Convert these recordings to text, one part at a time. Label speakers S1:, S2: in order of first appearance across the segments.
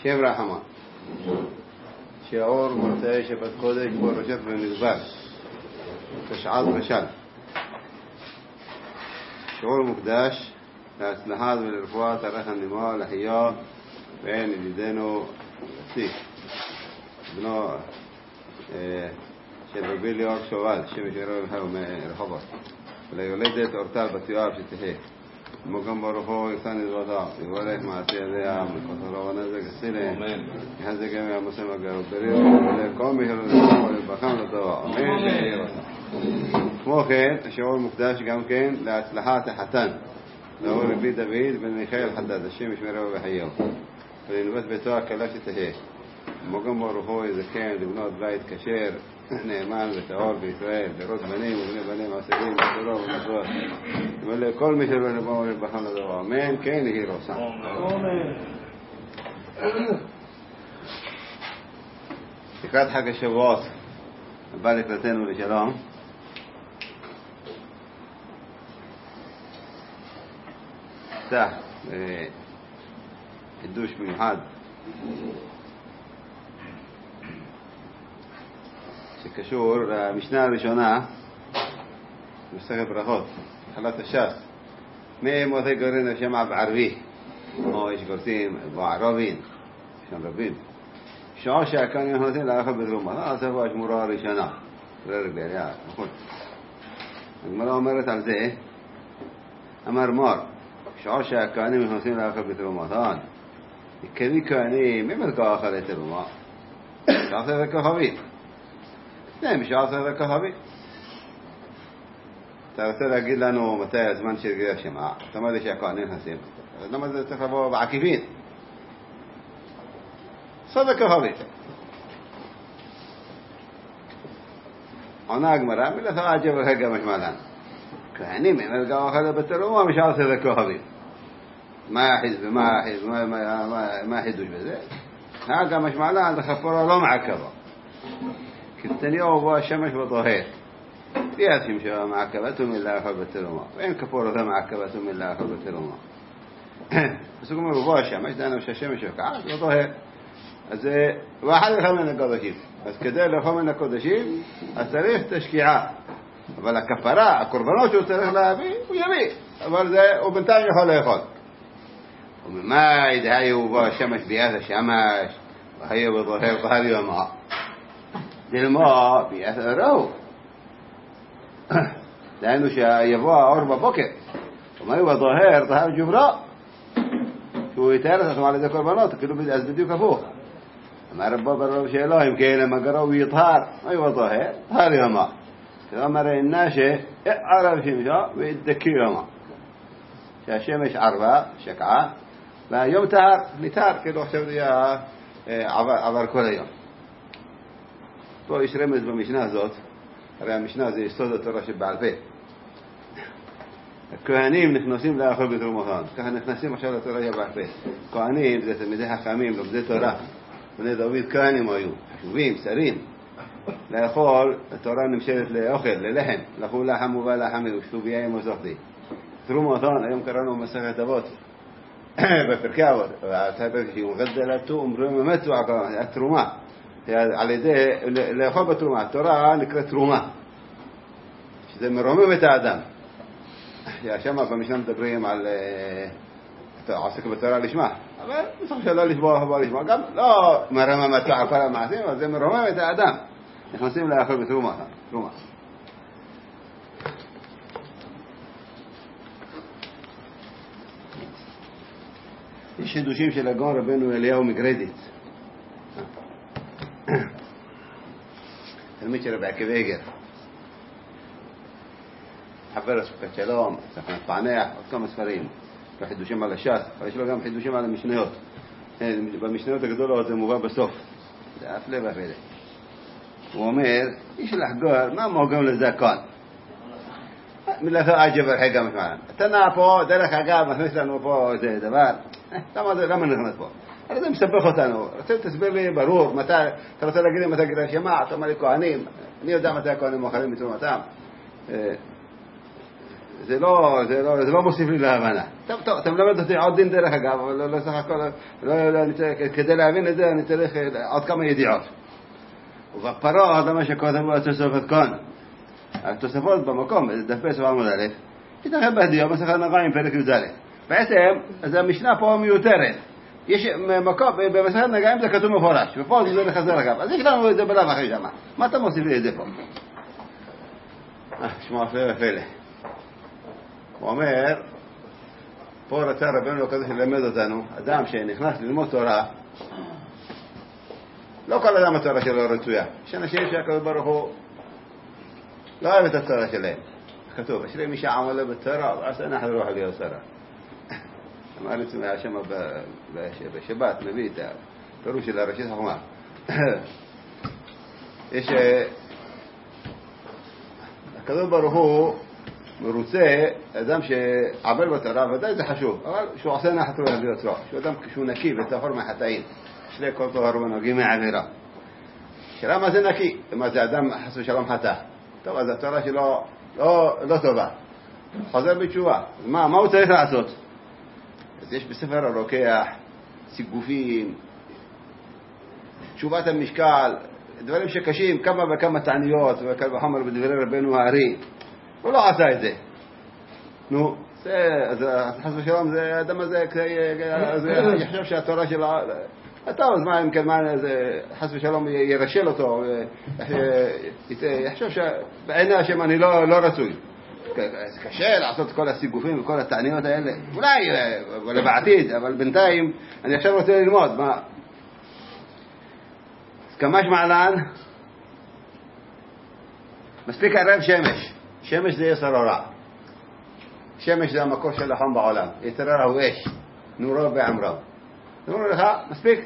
S1: שם רחמה שיעור מוצאי שבת קודש פרשת במדבר תשע"ז ושל שיעור מוקדש להצלחה ולרפואת הרח הנמר לחייה ואין ידידנו סיק בנו של רבי ליאור שובל שמש ערב מרחובות וליולדת אורטל בת יואב שתחיה מוקם ברוחו יסן יזוודה יברך מעשי ידיה מכותרו ונזק הסילם יחזק ימי המוסם הגרות בריאו ולכל מי ולבחם לטובה אמן. כמו כן השיעור מוקדש גם כן להצלחת החתן לאור רבי דוד בן מיכאל חדד השם ישמרו וחייהו ולנבט ביתו הקלה שתהיה מוקם ברוחו יזכן לבנות בית כשר נאמן וטהור בישראל לראות בנים ובני בנים עשירים בתורה ובמצוות ולכל מי שלא נבוא ולבחם לדבר אמן. כן יהי רצון. לקראת חג השבועות הבא לקראתנו לשלום פתח חידוש מיוחד שקשור למשנה הראשונה במסכת ברכות התחלת הש"ס מי מותי גורין השמע בערבי או יש גורסים בערבין שם רבים שעה שהכהנים נכנסים לאכול בתרומה הסבוע השמורה הראשונה נכון. הגמרא אומרת על זה אמר מר שעה שהכהנים נכנסים לאכול בתרומתן כדי כהנים מי מלכה אכל את תרומה שעשה זה כוכבית שעשה זה כוכבית. אתה רוצה להגיד לנו מתי הזמן של גרי השמע אתה אומר לי שהכהנים נכנסים אז למה זה צריך לבוא בעקיפין עשה זה כוכבית. עונה הגמרא מלכה עג'ב רגע משמעלן כהנים הם מלכה אכל בתרומה משעשה זה כוכבית מה החידוש בזה? هذا مش معناه أن خفورة לא מעכבה כתניהו בו השמש וטוהר יש שמשהו מעכבתו מלה אכל בתרומה ואין כפורתה מעכבתו מלה אכל בתרומה אז הוא אומר בו השמש דענו שהשמש וקעה לא טוהר אז ואחד לאכול מן הקודשים אז כדי לאכול מן הקודשים אז צריך תשקיעה אבל הכפרה הקורבנות שהוא צריך להביא הוא יביא אבל זה הוא בינתיים יכול לאכול وما يدعيه بها الشمس بياث الشمس وهي بظهر ظهر الماء الماء بيأثره لأنه يبغى عربة بكر وما يبغى ظهر جبراء شو يتعرض على ذكر بنات كله بيأزديو كفوه أما ربا برب شيء الله يمكن لما قرأوا يطهر ما يبغى ظهر الماء كذا مرة الناشئ عرب شمشة ويدكيه الماء الشمس عربة شكعة והיום ניתר, כאילו עכשיו זה עבר כל היום. פה יש רמז במשנה הזאת, הרי המשנה זה יסוד התורה שבעל פה. הכהנים נכנסים לאכול בתרומתן, ככה נכנסים עכשיו לתורה שבעל פה. כהנים זה תלמידי חכמים, לומדי תורה, בני דוד כהנים היו, חשובים, שרים. לאכול, התורה נמשלת לאוכל, ללחם, לכו לחם ובא לחמי ושתו ביין וזוכתי. תרומתן, היום קראנו מסכת אבות. בפרקי אבות שמגדלתו אומרים אמת התרומה על ידי לאכול בתרומה התורה נקראת תרומה שזה מרומם את האדם שם במשנה מדברים על עוסק בתורה לשמה אבל בסך שלא לשבוע לשמה גם לא מרומם את כל המעשים אבל זה מרומם את האדם נכנסים לאכול בתרומה יש חידושים של הגאון רבנו אליהו מגרדיץ תלמיד של רבי עקיבא איגר חבר הסוכת שלום סכנת פענח עוד כמה ספרים חידושים על הש"ס אבל יש לו גם חידושים על המשניות במשניות הגדולות זה מובא בסוף זה אף לב הפלא הוא אומר יש לחגור מה מוגם לזקן מלאכה עג'ב הרגע משמען אתה נע פה דרך אגב מכניס לנו פה איזה דבר למה נכנס פה? הרי זה מסבך אותנו רוצה תסביר לי ברור מתי אתה רוצה להגיד לי מתי גרי השמע אתה אומר לי כהנים אני יודע מתי הכהנים מוכרים בתרומתם זה לא מוסיף לי להבנה. טוב, אתה מלמד אותי עוד דין דרך אגב, אבל לא סך הכל, כדי להבין את זה אני צריך עוד כמה ידיעות. ובפרה, זה מה שכותב התוספות כאן. התוספות במקום, דף פסח עמוד א', יתנחם בהדיעה, מסכת נגעים, פרק י"ד. בעצם, אז המשנה פה מיותרת. יש מקום, במסכת נגעים זה כתוב מפורש, ופה זה לחזר אגב. אז יש לנו את זה בלב אחרי שמה. מה אתה מוסיף לי את זה פה? שמוע הפלא ופלא. הוא אומר, פה רצה רבנו הקדוש ללמד אותנו, אדם שנכנס ללמוד תורה, לא כל אדם התורה שלו רצויה. יש אנשים שהקדוש ברוך הוא לא אוהב את התורה שלהם. כתוב, אשרי מי שעמל בתורה, ועשה נחל רוח לי הסרה. אמר לי השם בשבת, מביא את הפירוש של הראשית החומה. יש הקדוש ברוך הוא מרוצה אדם שעבל בתורה, ודאי זה חשוב, אבל שהוא עושה נחת רוח לי הסרה, שהוא נקי וטהור מהחטאים. אשרי כל טהור ונקי מעבירה. שאלה מה זה נקי? מה זה אדם חס ושלום חטא? טוב, אז התורה שלו לא טובה. חוזר בתשובה. מה הוא צריך לעשות? אז יש בספר הרוקח סיגופים, תשובת המשקל, דברים שקשים, כמה וכמה תעניות, וקל וחומר בדברי רבנו הארי. הוא לא עשה את זה. נו, אז חס ושלום, זה האדם הזה, אני חושב שהתורה שלו, טוב, אז מה, אם כן, חס ושלום ירשל אותו, יחשוב שבעיני השם אני לא רצוי. זה קשה לעשות כל הסיגופים וכל התעניות האלה. אולי בעתיד, אבל בינתיים אני עכשיו רוצה ללמוד. מה? אז כמה שמעלן? מספיק ערב שמש. שמש זה יסר הרע. שמש זה המקור של החום בעולם. יסר הרע הוא אש. נורו בעמרו. נאמרו לך, מספיק.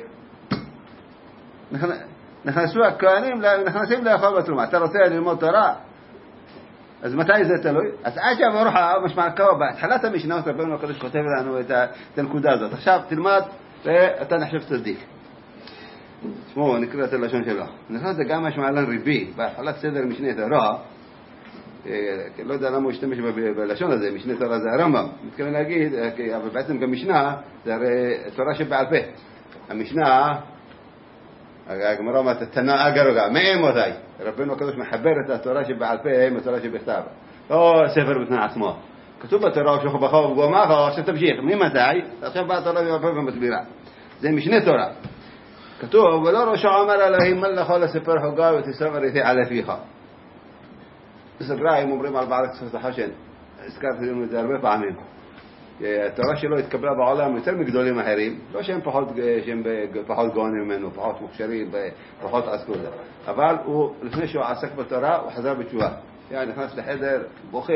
S1: נכנסו הכהנים, נכנסים לאכול בתרומה. אתה רוצה ללמוד תורה? אז מתי זה תלוי? אז עד שהברוחה, משמע קרוב, בהתחלת המשנה, רבנו הקדוש כותב לנו את הנקודה הזאת. עכשיו תלמד ואתה נחשב צדיק. תשמעו, נקרא את הלשון שלו. נכנס זה גם משמע לן ריבי, בהתחלת סדר משנה תורה, לא יודע למה הוא השתמש בלשון הזה, משנה תורה זה הרמב"ם. מתכוון להגיד, אבל בעצם גם משנה, זה הרי תורה שבעל פה. המשנה, הגמרא אומרת, תנא אגרוגה, מאמותי. רבנו הקדוש מחבר את התורה שבעל פה עם התורה שבכתב. לא ספר בפני עצמו. כתוב בתורה, שוכו בחוב וגומך, עכשיו תמשיך. ממתי? עכשיו באה התורה מבעל פה ומסבירה. זה משנה תורה. כתוב, ולא ראשו אומר אלוהים מלך לספר חוגה ותספר איתי על אפיך. בסגריים אומרים על בעל כספת החשן. הזכרתי לנו את זה הרבה פעמים. התורה שלו התקבלה בעולם יותר מגדולים אחרים, לא שהם פחות גאונים ממנו, פחות מוכשרים, פחות עסקו זה. אבל הוא, לפני שהוא עסק בתורה, הוא חזר בתשובה. נכנס לחדר, בוכה,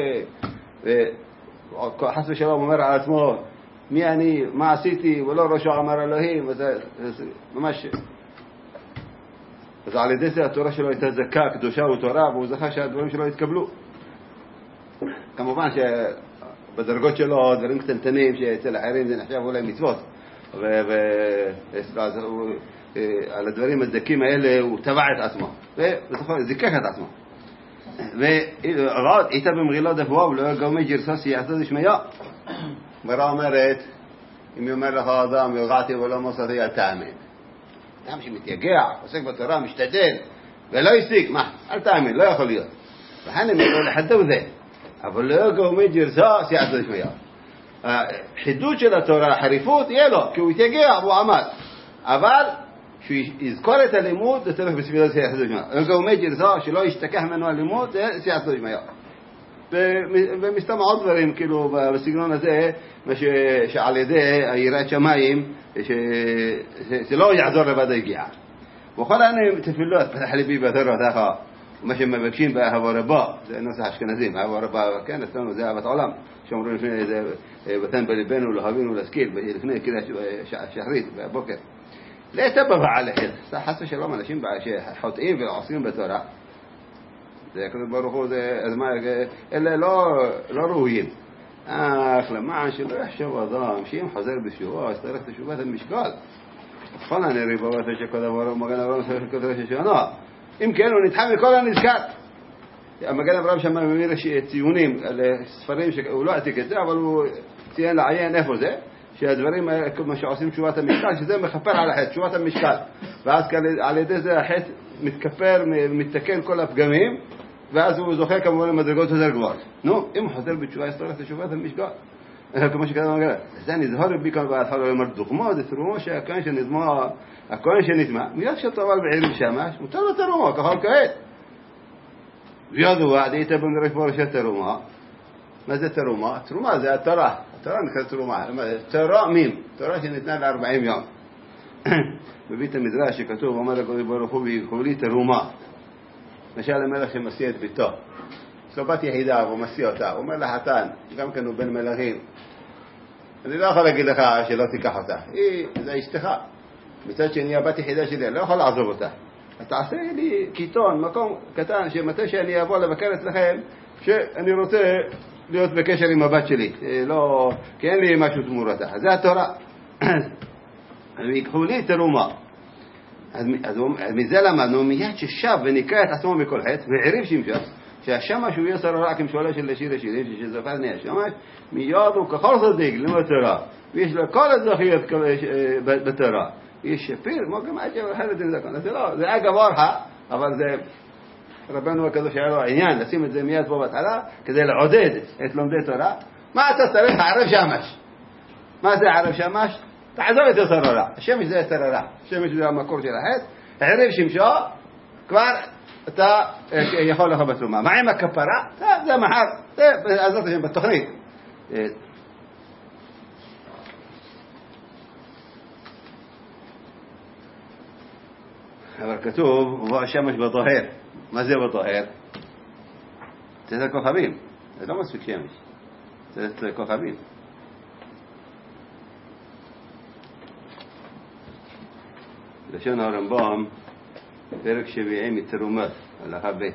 S1: וחס ושלום אומר על עצמו, מי אני, מה עשיתי, ולא ראשו אמר אלוהים, וזה ממש... אז על ידי זה התורה שלו הייתה זכה, קדושה ותורה, והוא זכה שהדברים שלו התקבלו. כמובן בדרגות שלו, דברים קטנטנים שאצל האחרים זה נחשב אולי מצוות, ועל הדברים הדקים האלה הוא טבע את עצמו, ובסופו זיקח את עצמו. ועוד, איתה במרילה דפואה, ולא גאומי גרסוסי יעשו דשמיה. מראה אומרת, אם היא אומר לך אדם, יוגעתי ולא מוסדי, אל תאמין. אדם שמתייגע, עוסק בתורה, משתדל, ולא יסיק, מה? אל תאמין, לא יכול להיות. לכן הם יראו לחדו זה. אבל לא גאומי גרסה סייעתו דשמיא. החידוד של התורה, חריפות, יהיה לו, כי הוא יתייגע והוא עמד. אבל שהוא יזכור את הלימוד, זה צריך בסבילה סייעתו דשמיא. לא גאומי גרסה שלא ישתכח ממנו הלימוד, זה סייעתו דשמיא. ומסתם עוד דברים, כאילו, בסגנון הזה, שעל ידי יראת שמיים, זה לא יעזור לבד היגיעה. וכל העניין תפילות, פתח ליבי בתורתך, מה שמבקשים באהבה רבה, זה נוסח אשכנזים, אהבה רבה, כן, אצלנו זה אהבת עולם, שאומרים לפני זה, ותן בליבנו, להבין ולהשכיל, לפני קריאת שחרית, בבוקר. להתאבב עליכם, חס ושלום, אנשים שחוטאים ועושים בתורה, זה הקדוש ברוך הוא, אז מה, אלה לא ראויים. למען שלא יחשוב אדם, שאם חוזר בשבוע, יצטרך תשובת המשקל. נכון, אני ריבוות שכל דבר מגן עברנו כתוב ששונו. אם כן, הוא נדחה מכל הנזכר. המגן אברהם שם מביא ציונים לספרים שהוא לא עתיק את זה, אבל הוא ציין לעיין איפה זה, שהדברים כמו שעושים תשובת המשקל, שזה מכפר על החטא, תשובת המשקל, ואז על ידי זה החטא מתכפר, מתתקן כל הפגמים, ואז הוא זוכה כמובן למדרגות יותר גבוהות. נו, אם הוא חוזר בתשובה היסטורית לתשובת המשקל, כמו שכתב המגן, זה נזהור בי כאן בהתחלה, הוא אומר דוגמו, זה תרומו שהכהן שנזמו, הכהן שנטמע, מיד שטובל בעירב שמש, מותר לו תרומו, ככל כעת. וידוע, דהית בן רש בורשת תרומה. מה זה תרומה? תרומה זה התורה. התורה נקראת תרומה. תורה מים. תורה שניתנה ל-40 יום. בבית המדרש שכתוב, אומר לקדוש ברוך הוא, ויקחו לי תרומה. למשל המלך שמסיע את ביתו. יש לו בת יחידה, הוא מסיע אותה. הוא אומר לחתן, גם כן הוא בן מלכים. אני לא יכול להגיד לך שלא תיקח אותה. זה אשתך. מצד שני, הבת יחידה שלי, אני לא יכול לעזוב אותה. תעשה לי קיטון, מקום קטן, שמתי שאני אבוא לבקר אצלכם, שאני רוצה להיות בקשר עם הבת שלי, לא, כי אין לי משהו תמורתה. זה התורה. ויקחו לי תרומה. אז מזה למדנו, מיד ששב וניקה את עצמו מכל חטא, ועריב שמשש, שהשמש הוא יסר רק עם שואלה של לשיר השירים, שזפרני השמש, מיד הוא ככל צדיק למטרה, ויש לו כל הזכיות בתורה. יש שפיר, כמו גם עג'ב אחרת עם זקון. זה לא, זה אגב אורחה, אבל זה רבנו הקדוש היה לו עניין, לשים את זה מיד פה בהתחלה, כדי לעודד את לומדי תורה. מה אתה צריך? ערב שמש. מה זה ערב שמש? תעזוב את יסר הרע. השמש זה יסר הרע. השמש זה המקור של החטא. ערב שמשו, כבר אתה יכול לך בתרומה. מה עם הכפרה? זה מחר. זה עזרת שם בתוכנית. אבל כתוב, ובוא השמש בטוהר. מה זה בטוהר? זה כוכבים. זה לא מספיק שמש. זה כוכבים. לשון הרמב"ם, פרק 70 מתרומת, הלכה ב'.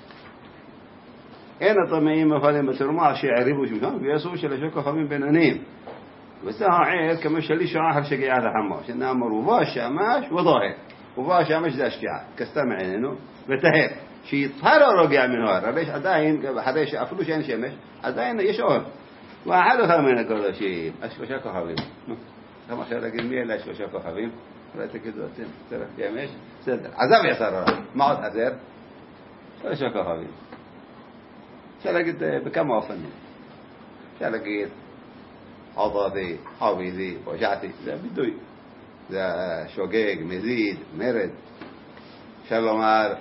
S1: אין הטמאים יכולים בתרומה שיעריבו שמשון, ויעשו שלשו כוכבים בינוניים. וזה העיר כמו שליש אחר שגיעת החמור, שנאמר, ובוא השמש וטוהר. ובוא השמש זה השקיעה, כסתה מעיננו, וטהר. שיטהר הרוגע מנהר, הרי עדיין, אפילו שאין שמש, עדיין יש אור. ואחד אחד מן הקודשים, השלושה כוכבים. כמה אפשר להגיד מי אלה השלושה כוכבים? אולי תגידו אתם, צריך שמש? בסדר. עזב יסר הרע. מה עוד עזר? שלושה כוכבים. אפשר להגיד בכמה אופנים. אפשר להגיד עضבי, חוויזי, פושעתי, זה בידוי. זה שוגג, מזיד, מרד. אפשר לומר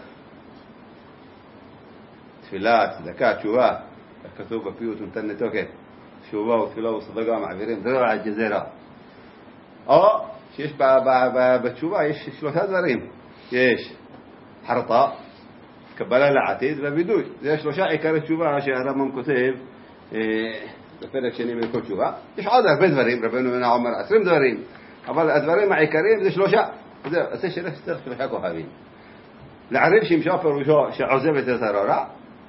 S1: תפילה, צדקה, תשובה. כתוב בפיוט נותן לתוקף. תשובה ותפילה וסדקה מעבירים דרע על גזירה. או שיש בתשובה יש שלושה דברים. יש חרטה, קבלה לעתיד ובידוי. זה שלושה עיקרי תשובה שהרמב"ם כותב בפרק שני מלכות תשובה. יש עוד הרבה דברים, רבנו יונה אומר 20 דברים, אבל הדברים העיקריים זה שלושה. זה שלושה כוכבים. לעריב שמשו פירושו שעוזב את יסר הרע,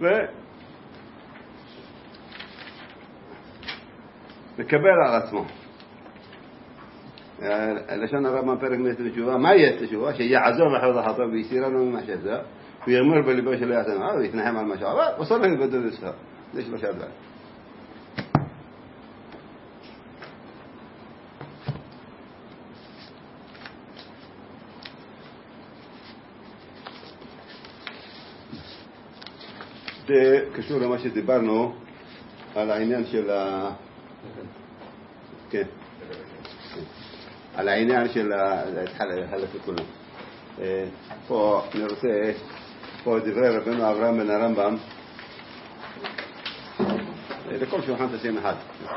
S1: ומקבל על עצמו. לשון הרמב"ם פרק מ' תשובה, מה יהיה תשובה? שיעזוב אחוז החטא ויסירנו ממה שזה, ויאמר בליבו שלא יעשה מה, ויתנחם על מה שעבר, וסולח לבדו לסחר. זה שלושה דברים. זה קשור למה שדיברנו על העניין של כן. על העניין של התחלת לכולם. פה אני רוצה, פה דברי רבנו אברהם בן הרמב"ם, לכל שולחן תשים אחד.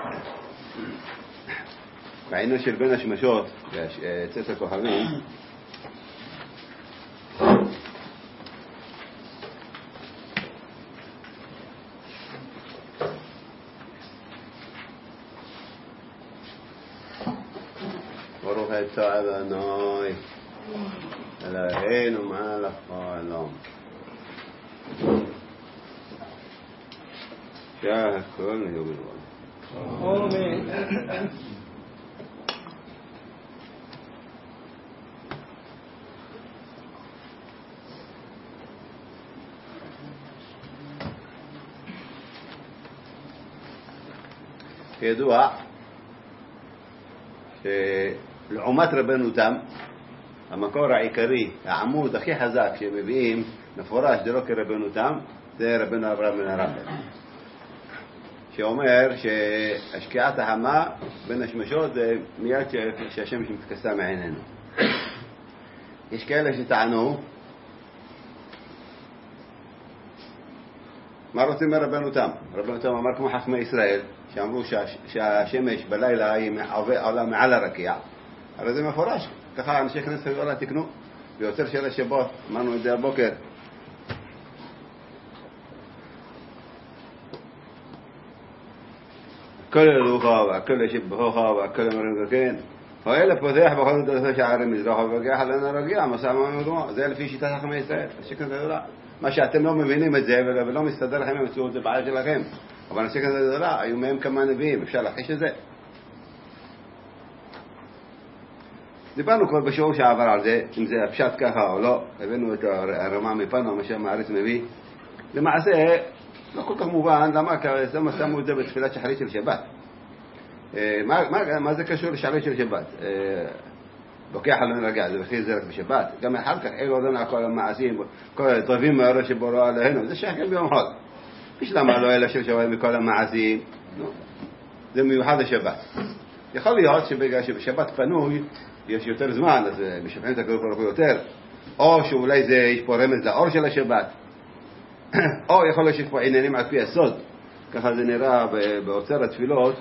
S1: בעניין של בין השמשות, צאת הכוכבים, ברוך אתה אדוני אלוהינו מלך העולם שהכל נהיה בדברו. אמן. כידוע, שלעומת רבנו תם, המקור העיקרי, העמוד הכי חזק שמביאים מפורש זה לא כרבנו תם, זה רבנו אברהם בן הרמב"ם, שאומר שהשקיעת החמה בין השמשות זה מיד שהשמש מתכסה מעינינו. יש כאלה שטענו, מה רוצים מרבנו תם? רבנו תם אמר כמו חכמי ישראל, שאמרו שהשמש בלילה היא עולה מעל הרקיע, הרי זה מפורש, ככה אנשי כנסת הגדולה תקנו, ביותר של השבות, אמרנו את זה הבוקר. כל הלוחה והכל ישבחוחה והכל אמרים וכן, ואלה פותח בכל דרכי שערי מזרח ובגח עלינו הרגיע, מסע ממדומה, זה לפי שיטת חכמי ישראל, אנשי כנסת הגדולה. מה שאתם לא מבינים את זה ולא מסתדר לכם עם המציאות, זה בעיה שלכם. אבל אנשי כנסת הגדולה, היו מהם כמה נביאים, אפשר להחיש את זה. דיברנו כבר בשיעור שעבר על זה, אם זה הפשט ככה או לא, הבאנו את הרמה מפנו, מה שהמעריץ מביא. למעשה, לא כל כך מובן, למה שמו את זה בתפילת שחרית של שבת. מה זה קשור לשחרית של שבת? לוקח עלינו רגע, זה בכי זה רק בשבת. גם אחר כך, אלו עודנו על כל המעשים, כל הטובים מהאור שבורו עלינו, זה שחר ביום חול. יש למה לא אלה של שבת מכל המעשים, זה מיוחד לשבת. יכול להיות שבגלל שבשבת פנוי, יש יותר זמן, אז משפעים את הקדוש ברוך הוא יותר, או שאולי יש פה רמז לאור של השבת, או יכול להיות שיש פה עניינים על פי הסוד, ככה זה נראה באוצר התפילות,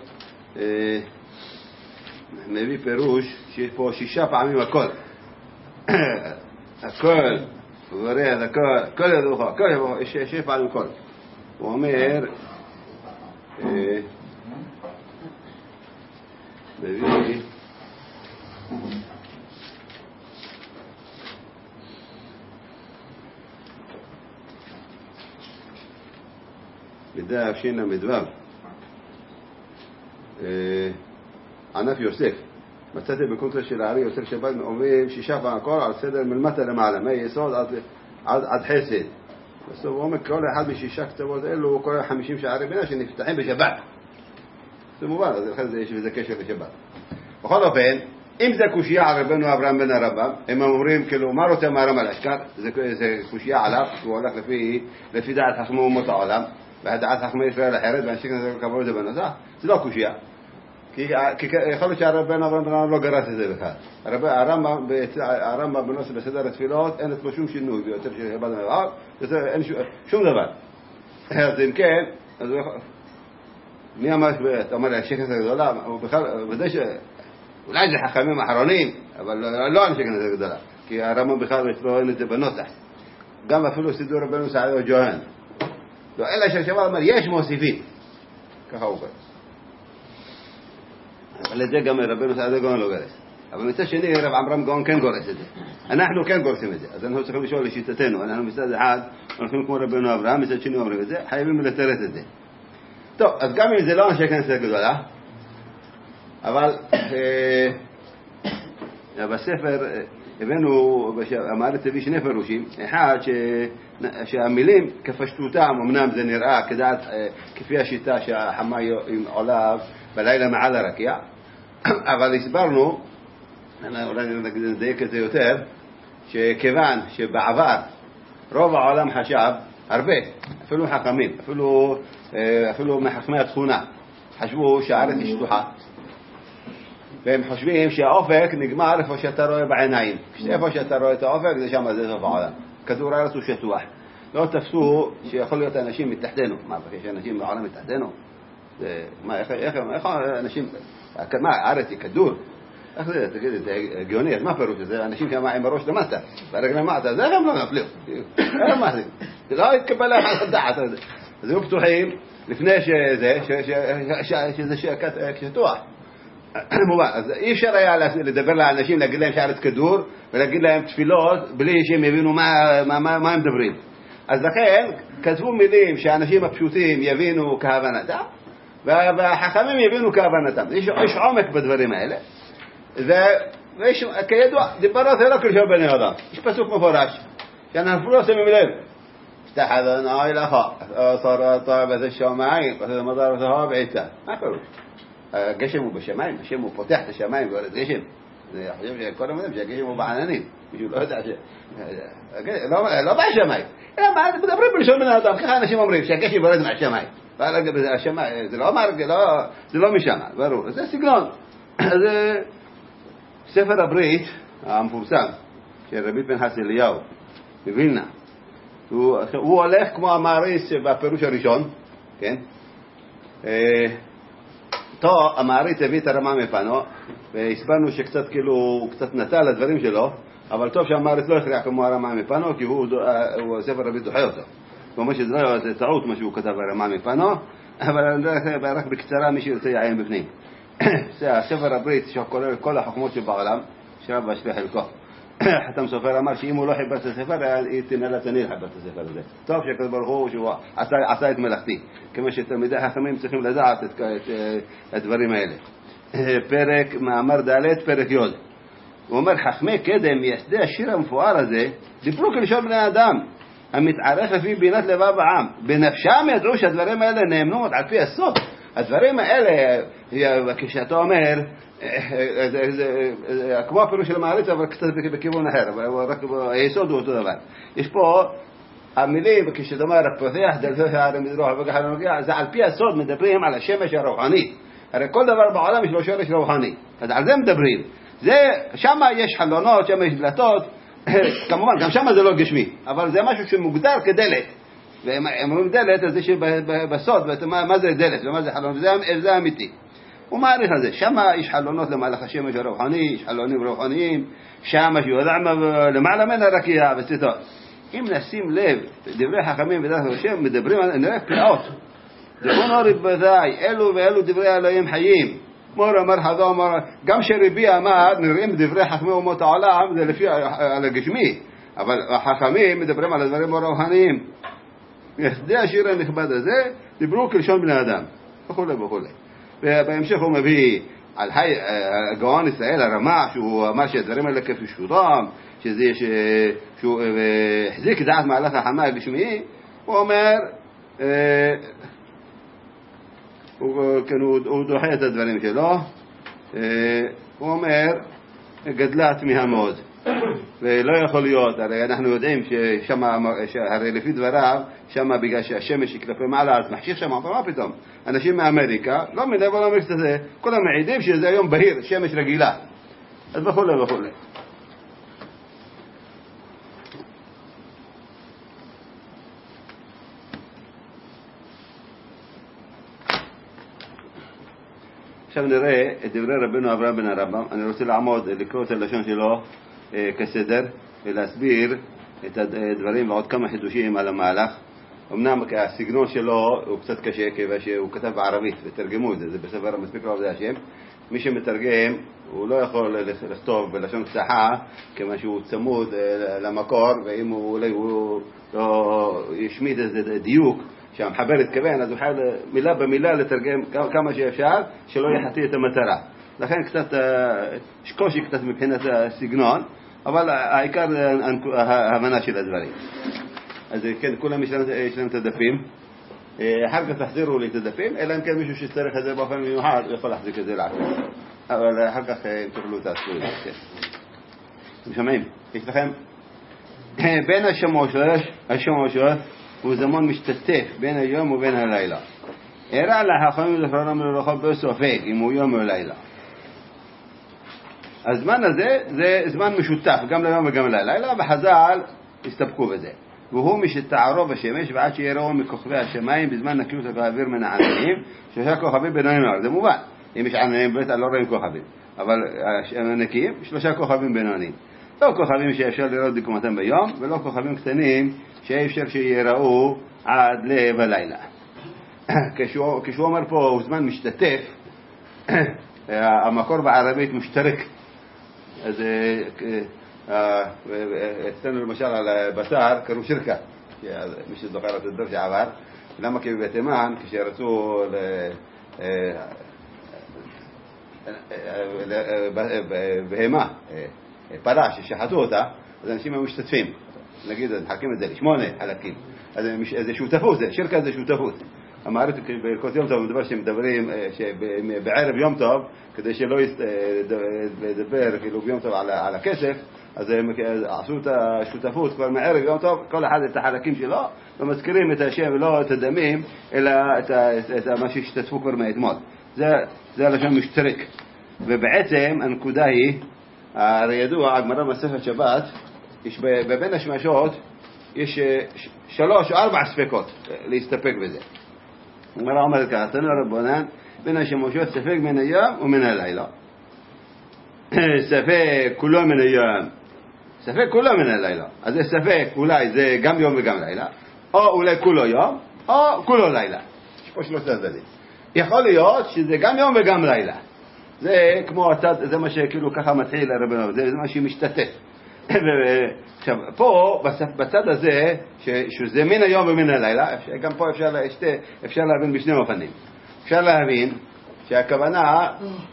S1: מביא פירוש שיש פה 6 פעמים הכל, הכל, וברד, הכל ידוך, הכל יבוא, יש 6 פעמים הכל. הוא אומר, מביא, בדף שינה מדבר ענף יוסף, מצאתי בקונטרה של הארי יוסף שבת אומרים 6 פעמים הכל על סדר מלמטה למעלה, מיסוד עד חסד. בסוף הוא אומר כל אחד מ6 כתבות אלו כל 50 שערי בינה שנפתחים בשבת. זה מובן, אז לכן יש בזה קשר לשבת. בכל אופן, אם זה קושייה על רבנו אברהם בן הרמב"ם, הם אומרים כאילו מה רוצה מהרמב"ם אשכר, זה קושייה עליו, הוא הולך לפי דעת חכמי אומות העולם, ודעת חכמי ישראל אחרת, ואנשי כנסת קבעו את זה בנוסח, זה לא קושייה. כי יכול להיות שהרבנו אברהם בן הרמב"ם לא גרס את זה בכלל. הרמב"ם בנוסח בסדר התפילות, אין את שום שינוי ביותר של שבת המבער, אין שום דבר. אז אם כן, אז הוא יכול... מי אמר אתה אומר לאנשי כנסת גדולה, הוא בכלל, אולי זה חכמים אחרונים, אבל לא אנשי כנסת גדולה, כי הרמב"ם בכלל לא אין את זה בנוסח. גם אפילו סידור רבנו סעדיה וג'והן. לא, אלא שהשבת אומר, יש מוסיפים. ככה הוא קורא. אבל את זה גם רבנו סעדיה גאון לא גורס. אבל מצד שני, רב עמרם גאון כן גורס את זה. אנחנו כן גורסים את זה. אז אנחנו צריכים לשאול לשיטתנו. אנחנו מצד אחד, אנחנו כמו רבנו אברהם, מצד שני אומרים את זה, חייבים לתרץ את זה. טוב, אז גם אם זה לא אנשי כנסת גדולה, אבל בספר הבאנו, המערכת הביא 2 פירושים, אחד שהמילים כפשטותם, אמנם זה נראה כדעת, כפי השיטה שהחמה עולה בלילה מעל הרקיע, אבל הסברנו, אולי נדייק את זה יותר, שכיוון שבעבר רוב העולם חשב, הרבה, אפילו חכמים, אפילו מחכמי התכונה, חשבו שהארץ היא שטוחה, והם חושבים שהאופק נגמר איפה שאתה רואה בעיניים. איפה שאתה רואה את האופק זה שם, זה סוף העולם. כדור הארץ הוא שטוח. לא תפסו שיכול להיות אנשים מתחתנו. מה, יש אנשים בעולם מתחתנו? איך אנשים, מה, הארץ היא כדור? איך זה, תגיד, זה הגיוני, אז מה פירוש? זה אנשים כמה עם הראש למטה, והרגל למטה, זה גם לא נפלו. איך מה זה? זה לא התקבל לך על הדעת. אז הם פתוחים לפני שזה שטוח. מובן, אז אי אפשר היה לדבר לאנשים, להגיד להם שהארץ כדור, ולהגיד להם תפילות, בלי שהם יבינו מה הם מדברים. אז לכן, כתבו מילים שהאנשים הפשוטים יבינו כהבנתם, והחכמים יבינו כהבנתם. יש עומק בדברים האלה. ויש, כידוע, דיברות זה לא כל שוב בני אדם. יש פסוק מפורש, שאנחנו לא שמים לב. פתח אדוני לך, אסר טוב את השמיים, ותמדר אותה בעיצה. מה פירוש? הגשם הוא בשמיים, השם הוא פותח את השמיים ויורד גשם. אני חושב שכל המדם שהגשם הוא בעננים, מישהו לא יודע לא בשמיים, אלא מה, מדברים בלשון בן אדם, ככה אנשים אומרים שהגשם יורד מהשמיים. זה לא משם, ברור, זה סגנון. זה ספר הברית המפורסם של רבי פנחס אליהו מווילנה, הוא הולך כמו המאריס בפירוש הראשון, כן? המאריס הביא את הרמה מפנו, והסברנו שקצת כאילו, הוא קצת נטע לדברים שלו, אבל טוב שהמאריס לא הכריע כמו הרמה מפנו, כי הוא ספר רבי דוחה אותו. הוא אומר שזה לא היה טעות מה שהוא כתב הרמה מפנו, אבל רק בקצרה מי שירצה יעיין בפנים. זה הספר הברית שכולל כל החוכמות שבעולם, שרב בשבי חלקו. חתם סופר אמר שאם הוא לא חיבר את הספר, תנאלץ אני לחבר את הספר הזה. טוב שהקדוש ברוך הוא שהוא עשה את מלאכתי, כמו שתלמידי חכמים צריכים לדעת את הדברים האלה. פרק מאמר ד' פרק י', הוא אומר חכמי קדם מייסדי השיר המפואר הזה דיברו כלשון בני אדם המתערך לפי בינת לבב העם, בנפשם ידעו שהדברים האלה נאמנו על פי הסוד. הדברים האלה, כשאתה אומר, כמו הפירוש של המעריץ, אבל קצת בכיוון אחר, רק היסוד הוא אותו דבר. יש פה המילים, כשאתה אומר, הפותח דלתו שער המזרוח וגחל הנוגע, זה על פי הסוד מדברים על השמש הרוחני. הרי כל דבר בעולם יש לו שורש רוחני, אז על זה מדברים. שם יש חלונות, שם יש דלתות, כמובן, גם שם זה לא גשמי, אבל זה משהו שמוגדר כדלת. והם אומרים דלת, אז יש בסוד, מה זה דלת ומה זה חלון, זה אמיתי. הוא מעריך על זה, שם יש חלונות למהלך השמש הרוחני, יש חלונים רוחניים, שם שיודע למעלה מן הרקיע וצטות. אם נשים לב, דברי חכמים ודרך השם מדברים על נראה פלאות. דברו נורי בוודאי, אלו ואלו דברי אלוהים חיים. מור אמר חדו אמר, גם שרבי אמר, נראים דברי חכמי אומות העולם, זה לפי על הגשמי, אבל החכמים מדברים על הדברים הרוחניים. מייסדי השיר הנכבד הזה דיברו כלשון בני אדם וכו' וכו'. ובהמשך הוא מביא על הגאון ישראל הרמה, שהוא אמר שהדברים האלה כפשוטם, שהוא החזיק דעת מהלך החמה הגשמי. הוא אומר הוא דוחה את הדברים שלו. הוא אומר גדלה התמיהה מאוד, ולא יכול להיות, הרי אנחנו יודעים הרי לפי דבריו שמה בגלל שהשמש היא כלפי מעלה אז מחשיך שמה, אבל מה פתאום? אנשים מאמריקה לא מנהב לא מרקת הזה, כולם מעידים שזה היום בהיר, שמש רגילה, אז וכו' וכו'. עכשיו נראה את דברי רבנו אברהם בן הרמב"ם. אני רוצה לעמוד, לקרוא את הלשון שלו כסדר ולהסביר את הדברים ועוד כמה חידושים על המהלך. אמנם הסגנון שלו הוא קצת קשה, כיוון שהוא כתב בערבית ותרגמו את זה, זה בספר מספיק לעובדי השם. מי שמתרגם הוא לא יכול לכתוב בלשון קצחה, כיוון שהוא צמוד למקור, ואם הוא לא ישמיד איזה דיוק שהמחבר התכוון, אז הוא חייב מילה במילה לתרגם כמה שאפשר, שלא יחטיא את המטרה. לכן קצת, יש קושי קצת מבחינת הסגנון, אבל העיקר ההבנה של הדברים. אז כן, כולם יש להם את הדפים. אחר כך תחזירו לי את הדפים, אלא אם כן מישהו שצריך את זה באופן מיוחד, יכול להחזיק את זה לעצמו. אבל אחר כך אם תוכלו תעשו את זה. אתם שומעים? יש לכם? בין השמושות הוא זמן משתתף בין היום ובין הלילה. הראה לחכמים לפרנם לרחוב בסופק אם הוא יום או לילה. הזמן הזה זה זמן משותף גם ליום וגם ללילה, וחז"ל הסתפקו בזה. והוא משתערוב השמש ועד שיראו מכוכבי השמיים בזמן נקיות האוויר מן העננים, שלושה כוכבים בינוניים. זה מובן, אם יש עננים בטח לא רואים כוכבים, אבל נקיים שלושה כוכבים בינוניים. לא כוכבים שאפשר לראות דקומתם ביום, ולא כוכבים קטנים שאפשר שיראו עד לב הלילה. כשהוא אומר פה הוא זמן משתתף, המקור בערבית משתרק. אז אצלנו למשל על בשר קראו שרקה, מי שזוכר את הדבר שעבר. למה? כי בתימן כשרצו בהמה פרה ששחטו אותה, אז אנשים היו משתתפים, נגיד מחלקים את זה ל8 חלקים, אז זה שותפות, זה שרקה, זה שותפות. אמרתי ברכות יום טוב, מדבר שמדברים שבערב יום טוב, כדי שלא ידבר כאילו ביום טוב על הכסף, אז הם עשו את השותפות כבר מערב יום טוב, כל אחד את החלקים שלו, ומזכירים את השם ולא את הדמים, אלא את מה שהשתתפו כבר מאתמול. זה הלשון משתרק. ובעצם הנקודה היא, הרי ידוע, הגמרא במסכת שבת, יש בבין השמשות, יש 3 או 4 ספקות להסתפק בזה. הגמרא אומרת ככה, תנו רבנן, בין השמשות ספק מן היום ומן הלילה. ספק כולו מן היום, ספק כולו מן הלילה. אז זה ספק, אולי זה גם יום וגם לילה, או אולי כולו יום, או כולו לילה. יש פה 3 צדדים. יכול להיות שזה גם יום וגם לילה. זה כמו הצד, זה מה שכאילו ככה מתחיל הרבנו, זה מה שמשתתף. עכשיו, פה, בצד הזה, שזה מן היום ומן הלילה, גם פה אפשר להבין בשני אופנים. אפשר להבין שהכוונה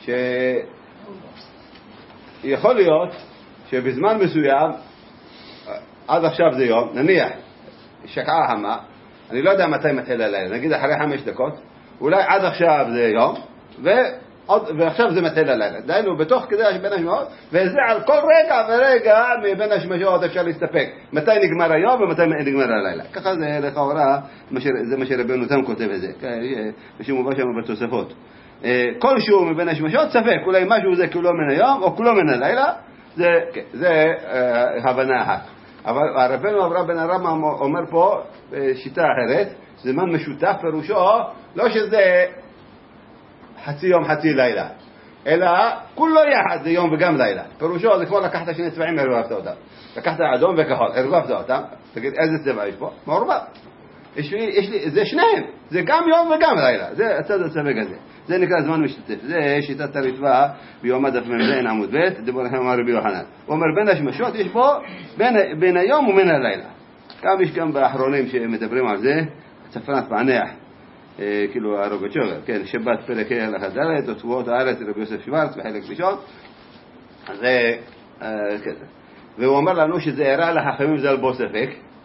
S1: שיכול להיות שבזמן מסוים, עד עכשיו זה יום, נניח, שקעה חמה, אני לא יודע מתי מתחיל הלילה, נגיד אחרי 5 דקות, אולי עד עכשיו זה יום, ועכשיו זה מתחיל הלילה. דיינו בתוך כדי בין השמשות, וזה על כל רגע ורגע מבין השמשות אפשר להסתפק. מתי נגמר היום ומתי נגמר הלילה. ככה זה לכאורה, זה מה שרבנו תם כותב את זה. שמובא שם בתוספות. כלשהו מבין השמשות ספק, אולי משהו זה כולו מן היום או כולו מן הלילה, זה הבנה אחת. אבל רבנו אברהם בן הרמב"ם אומר פה שיטה אחרת, זמן משותף פירושו, לא שזה חצי יום חצי לילה, אלא כולו יחד זה יום וגם לילה. פירושו זה כמו לקחת 2 צבעים והרבבת אותם, לקחת אדום וכחול, הרבבת אותם, תגיד איזה צבע יש פה? מעורבב. יש לי, זה שניהם, זה גם יום וגם לילה, זה הצד הספק הזה, זה נקרא זמן משתתף. זה שיטת הרצפה ביום הדף ממזין עמוד ב', דיבור לכם אמר רבי יוחנן, הוא אומר בין השמשות יש פה בין היום ובין הלילה. יש גם באחרונים שמדברים על זה, צפנת פענח, כאילו הרוגצ'ובר, כן, שבת פרק הלכה ד' או תבואות הארץ רבי יוסף שוורץ בחלק ראשון, זה כזה. והוא אומר לנו שזה הראה לחכמים זה על בו ספק,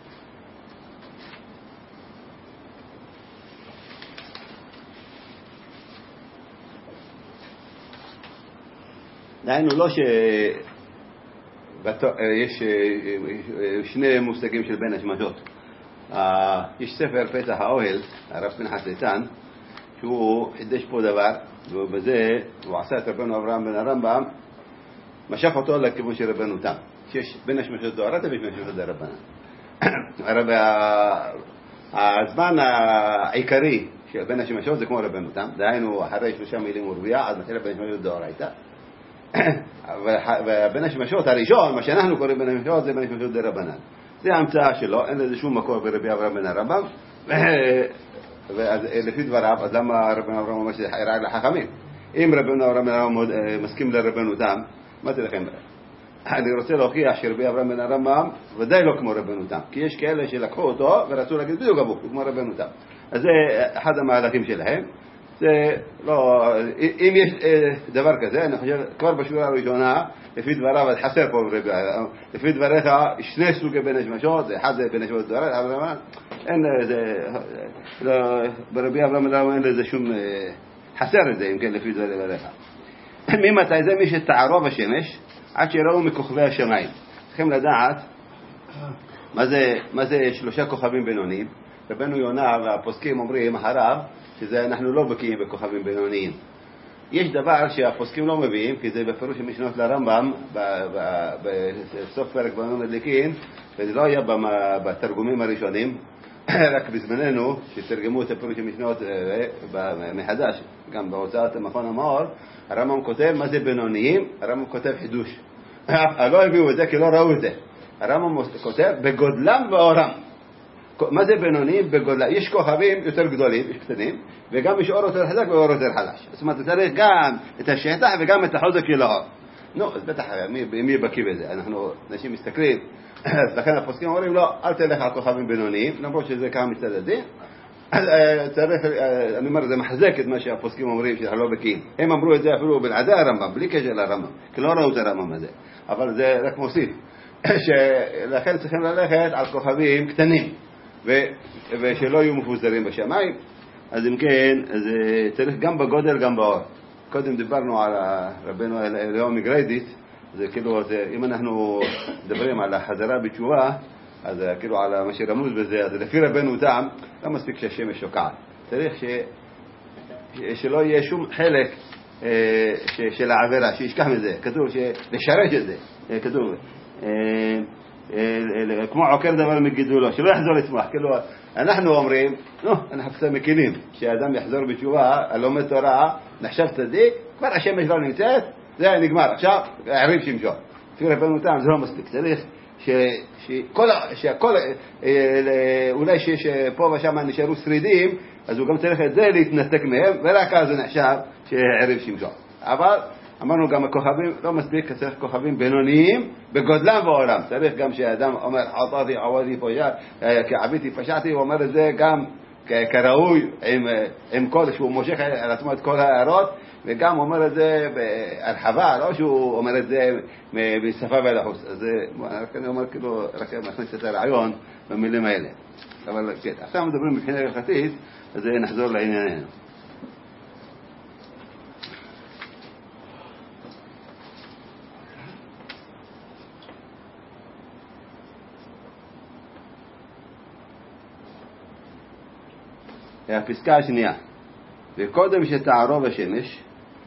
S1: דהיינו לא יש 2 מושגים של בין השמשות. יש ספר פתח האוהל, הרב פנחס איתן, שהוא חידש פה דבר, ובזה הוא עשה את רבנו אברהם בן הרמב"ם, משך אותו לכיוון של רבנו תם, שיש בין השמשות דאורייתא ויש בין השמשות דרבנן. הזמן העיקרי של בין השמשות זה כמו רבנו תם, דהיינו אחרי 3 מילים ורביע, אז מתחיל בין השמשות דאורייתא. ובין השמשות הראשון, מה שאנחנו קוראים בין השמשות, זה בין השמשות דרבנן. זה ההמצאה שלו, אין לזה שום מקור ברבי אברהם בן הרמב"ם, ולפי דבריו, אז למה רבנו אברהם אומר שזה הראה לחכמים? אם רבנו אברהם בן הרמב"ם מסכים לרבנו תם, מה זה לכם? אני רוצה להוכיח שרבי אברהם בן הרמב"ם ודאי לא כמו רבנו תם, כי יש כאלה שלקחו אותו ורצו להגיד בדיוק הפוך, כמו רבנו תם. אז זה אחד המהלכים שלהם. זה לא, אם יש דבר כזה, אני חושב כבר בשורה הראשונה, לפי דבריו, אז חסר פה לפי דבריך 2 סוגי בין השמשות, אחד זה בין השמשות דבריו, אין ברבי אברהם אין לזה שום, חסר את זה, אם כן, לפי דבריך. ממתי זה? מי שתערוב השמש, עד שראו מכוכבי השמיים. צריכים לדעת, מה זה 3 כוכבים בינוניים? רבנו יונה והפוסקים אומרים אחריו, שזה אנחנו לא בקיאים בכוכבים בינוניים. יש דבר שהפוסקים לא מביאים, כי זה בפירוש המשנות לרמב"ם, בסוף פרק בנו מדליקין, וזה לא היה בתרגומים הראשונים, רק בזמננו, שתרגמו את הפירוש המשנות מחדש, גם בהוצאת מכון המאור, הרמב"ם כותב מה זה בינוניים, הרמב"ם כותב חידוש. לא הביאו את זה כי לא ראו את זה. הרמב"ם כותב בגודלם ואורם. מה זה בינוניים? בגודלם. יש כוכבים יותר גדולים, יש קטנים, וגם יש אור יותר חזק ואור יותר חלש. זאת אומרת, צריך גם את השטח וגם את החוזק של האור. נו, אז בטח, מי בקיא בזה? אנחנו, אנשים מסתכלים, לכן הפוסקים אומרים, לא, אל תלך על כוכבים בינוניים, למרות שזה כמה מצדדים. צריך, אני אומר, זה מחזק את מה שהפוסקים אומרים, שאנחנו לא בקיאים. הם אמרו את זה אפילו בלעדי הרמב"ם, בלי קשר לרמב"ם, כי לא ראו את הרמב"ם הזה. אבל זה רק מוסיף, שלכן צריכים ללכת על כוכבים קטנים, ושלא יהיו מפוזרים בשמיים. אז אם כן, אז צריך גם בגודל גם באור. קודם דיברנו על רבנו אליהו מגריידיס, זה כאילו, אם אנחנו מדברים על החזרה בתשובה, אז כאילו על מה שרמוז בזה, אז לפי רבנו תם, לא מספיק שהשמש שוקעת. צריך שלא יהיה שום חלק של העבירה, שישכח מזה, כתוב לשרש את זה, כתוב, כמו עוקר דבר מגידולו, שלא יחזור לצמוח. כאילו, אנחנו אומרים, אנחנו קצת מקילים, שהאדם יחזור בתשובה, הלומד תורה, נחשב צדיק, כבר השמש לא נמצאת, זה נגמר, עכשיו העריב שמשון. לפי רבנו תם זה לא מספיק, צריך שהכל, אולי שיש פה ושם נשארו שרידים, אז הוא גם צריך את זה להתנתק מהם, ורק אז זה נחשב שהעריב שמשון. אבל אמרנו גם הכוכבים, לא מספיק, צריך כוכבים בינוניים בגודלם בעולם. צריך גם שהאדם אומר חטאתי עבדתי פשע, כעביתי פשעתי, הוא אומר את זה גם כראוי עם כל שהוא מושך על עצמו את כל ההערות, וגם אומר את זה בהרחבה, לא שהוא אומר את זה בשפה ולחוץ. אז אני אומר כאילו רק מכניס את הרעיון במילים האלה. אבל כן, עכשיו מדברים מבחינה הלכתית, אז נחזור לענייננו. הפסקה השנייה, וקודם שתערוב השמש,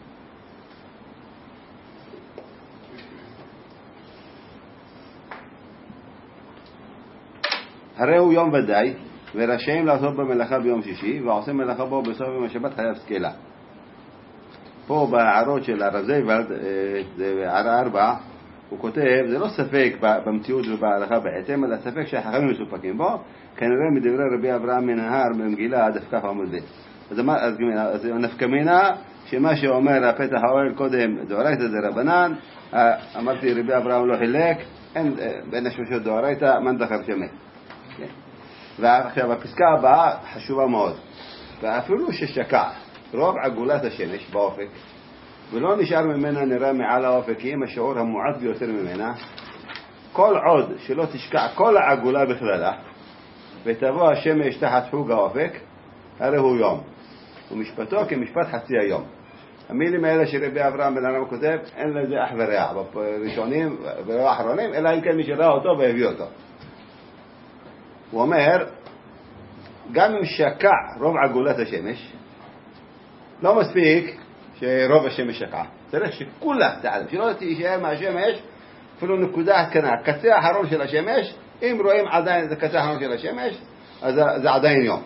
S1: הרי הוא יום ודאי, ורשאים לעשות במלאכה ביום שישי, ועושים מלאכה בו בסוף יום השבת חייב סקילה. פה בהערות של הרב זייבלד, זה בהערה 4, הוא כותב, זה לא ספק במציאות ובהלכה בעצם, אלא ספק שהחכמים מסופקים בו, כנראה מדברי רבי אברהם מנהר במגילה דף כף עמוד ב'. אז נפקא מינה שמה שאומר הפתח האוהל קודם דאורייתא דרבנן, אמרתי רבי אברהם לא חילק, אין בין השלושות דאורייתא מן דחר שמת. ועכשיו הפסקה הבאה חשובה מאוד, ואפילו ששקע רוב עגולת השמש באופק ולא נשאר ממנה נראה מעל האופק, כי אם השיעור המועט ביותר ממנה, כל עוד שלא תשקע כל העגולה בכללה ותבוא השמש תחת חוג האופק, הרי הוא יום, ומשפטו כמשפט חצי היום. המילים האלה שרבי אברהם בן אדם כותב, אין לזה אח ורע בראשונים ולא אחרונים, אלא אם כן מי שראה אותו והביא אותו. הוא אומר, גם אם שקע רוב עגולת השמש, לא מספיק שרוב השמש שקע, צריך שכולה תעלם, שלא תישאר מהשמש אפילו נקודה קטנה, קצה האחרון של השמש. אם רואים עדיין את הקצה האחרון של השמש, אז זה עדיין יום.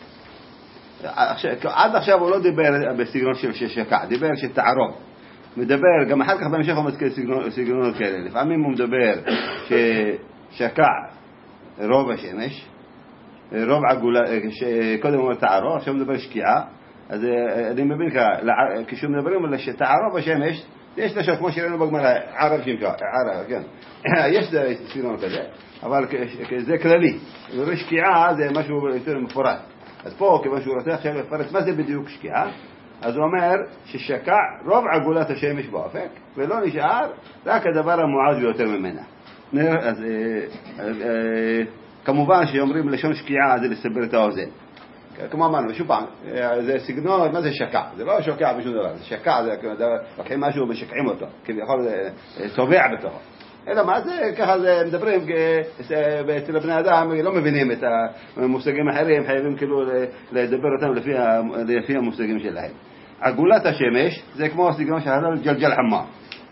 S1: עד עכשיו הוא לא דיבר בסגנון של ששקע, דיבר שתערוב. מדבר, גם אחר כך בהמשך הוא מזכיר סגנונות כאלה. לפעמים הוא מדבר ששקע רוב השמש, רוב עגולה, קודם הוא אומר תערוב, עכשיו הוא מדבר שקיעה. אז אני מבין כשמדברים על שתערוב השמש, יש לשון כמו שראינו בגמרא, ערב שמשון, ערב, כן. יש סגנון כזה, אבל זה כללי. ושקיעה זה משהו יותר מפורט. אז פה, כיוון שהוא רוצה עכשיו לפרט מה זה בדיוק שקיעה, אז הוא אומר ששקע רוב עגולת השמש באופק, ולא נשאר רק הדבר המועט ביותר ממנה. אז כמובן שאומרים לשון שקיעה זה לסבר את האוזן. כמו אמרנו, שוב פעם, זה סגנון, מה זה שקע? זה לא שקע בשום דבר, זה שקע, זה לוקחים משהו ומשקעים אותו, כביכול זה צובע בתוכו. אלא מה זה, ככה זה מדברים, אצל הבני אדם לא מבינים את המושגים האחרים, חייבים כאילו לדבר אותם לפי המושגים שלהם. עגולת השמש זה כמו הסגנון של ג'לג'ל חמאם.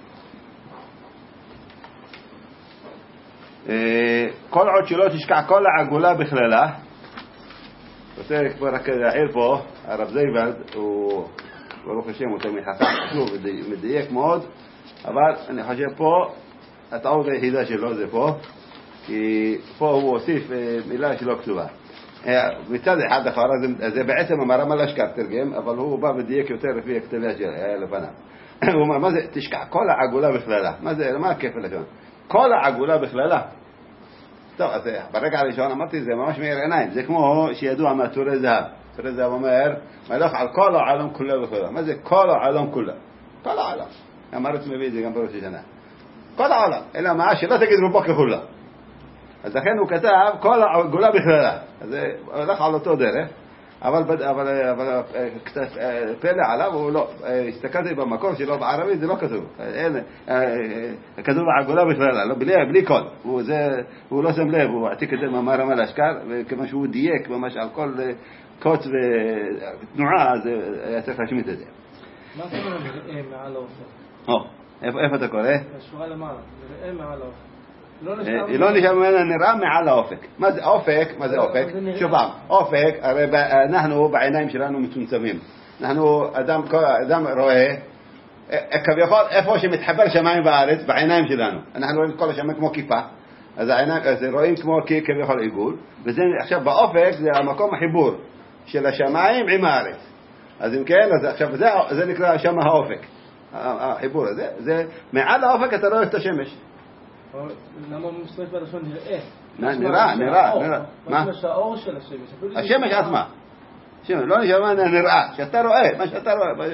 S1: כל עוד שלא תשקע כל העגולה בכללה, רוצה כבר רק להעיר פה, הרב זייבלד הוא ברוך השם הוא תלמיד חכם חשוב ומדייק מאוד, אבל אני חושב פה הטעות היחידה שלו זה פה, כי פה הוא הוסיף מילה שלא כתובה. מצד אחד אחר זה בעצם המר"ם הלשכר תרגם, אבל הוא בא ודייק יותר לפי הכתביה שהיה לפניו. הוא אומר, מה זה תשקע כל העגולה בכללה? מה זה, מה הכיף לשון? כל העגולה בכללה. טוב, אז ברגע הראשון אמרתי, זה ממש מאיר עיניים. זה כמו שידוע מהתורי זהב. תורי זהב אומר, מלך על כל העולם כולה וכולה. מה זה כל העולם כולה? כל העולם. המרץ מביא את זה גם בראש השנה. כל העולם. אלא מה? שלא תגיד רובו ככולה. אז לכן הוא כתב כל העגולה בכללה. אז זה הולך על אותו דרך. אבל קצת פלא עליו, הוא לא, הסתכלתי במקור שלו בערבית, זה לא כתוב. כתוב בעגולה בכלל, בלי קול. הוא לא שם לב, הוא עתיק את זה מאמר המל אשכר, וכמה שהוא דייק ממש על כל קוץ ותנועה, אז היה צריך להשמיט את זה.
S2: מה זה נראה מעל האופק?
S1: איפה אתה קורא?
S2: השורה למעלה, נראה מעל האופק.
S1: לא נשאר ממנה, נראה מעל האופק. מה זה אופק? מה זה אופק? שוב פעם, אופק, הרי אנחנו בעיניים שלנו מצומצמים. אנחנו, אדם רואה, כביכול איפה שמתחבר שמיים בארץ, בעיניים שלנו. אנחנו רואים את כל השמיים כמו כיפה, אז רואים כמו כביכול עיגול, וזה עכשיו באופק זה המקום החיבור של השמיים עם הארץ. אז אם כן, אז עכשיו זה נקרא שם האופק. החיבור הזה, זה מעל האופק אתה רואה את השמש.
S2: למה הוא משתמש בלשון נראה?
S1: נראה.
S2: מה שהאור של השמש?
S1: השמש עצמה. לא נשאר ממנה נראה, שאתה רואה, מה שאתה רואה.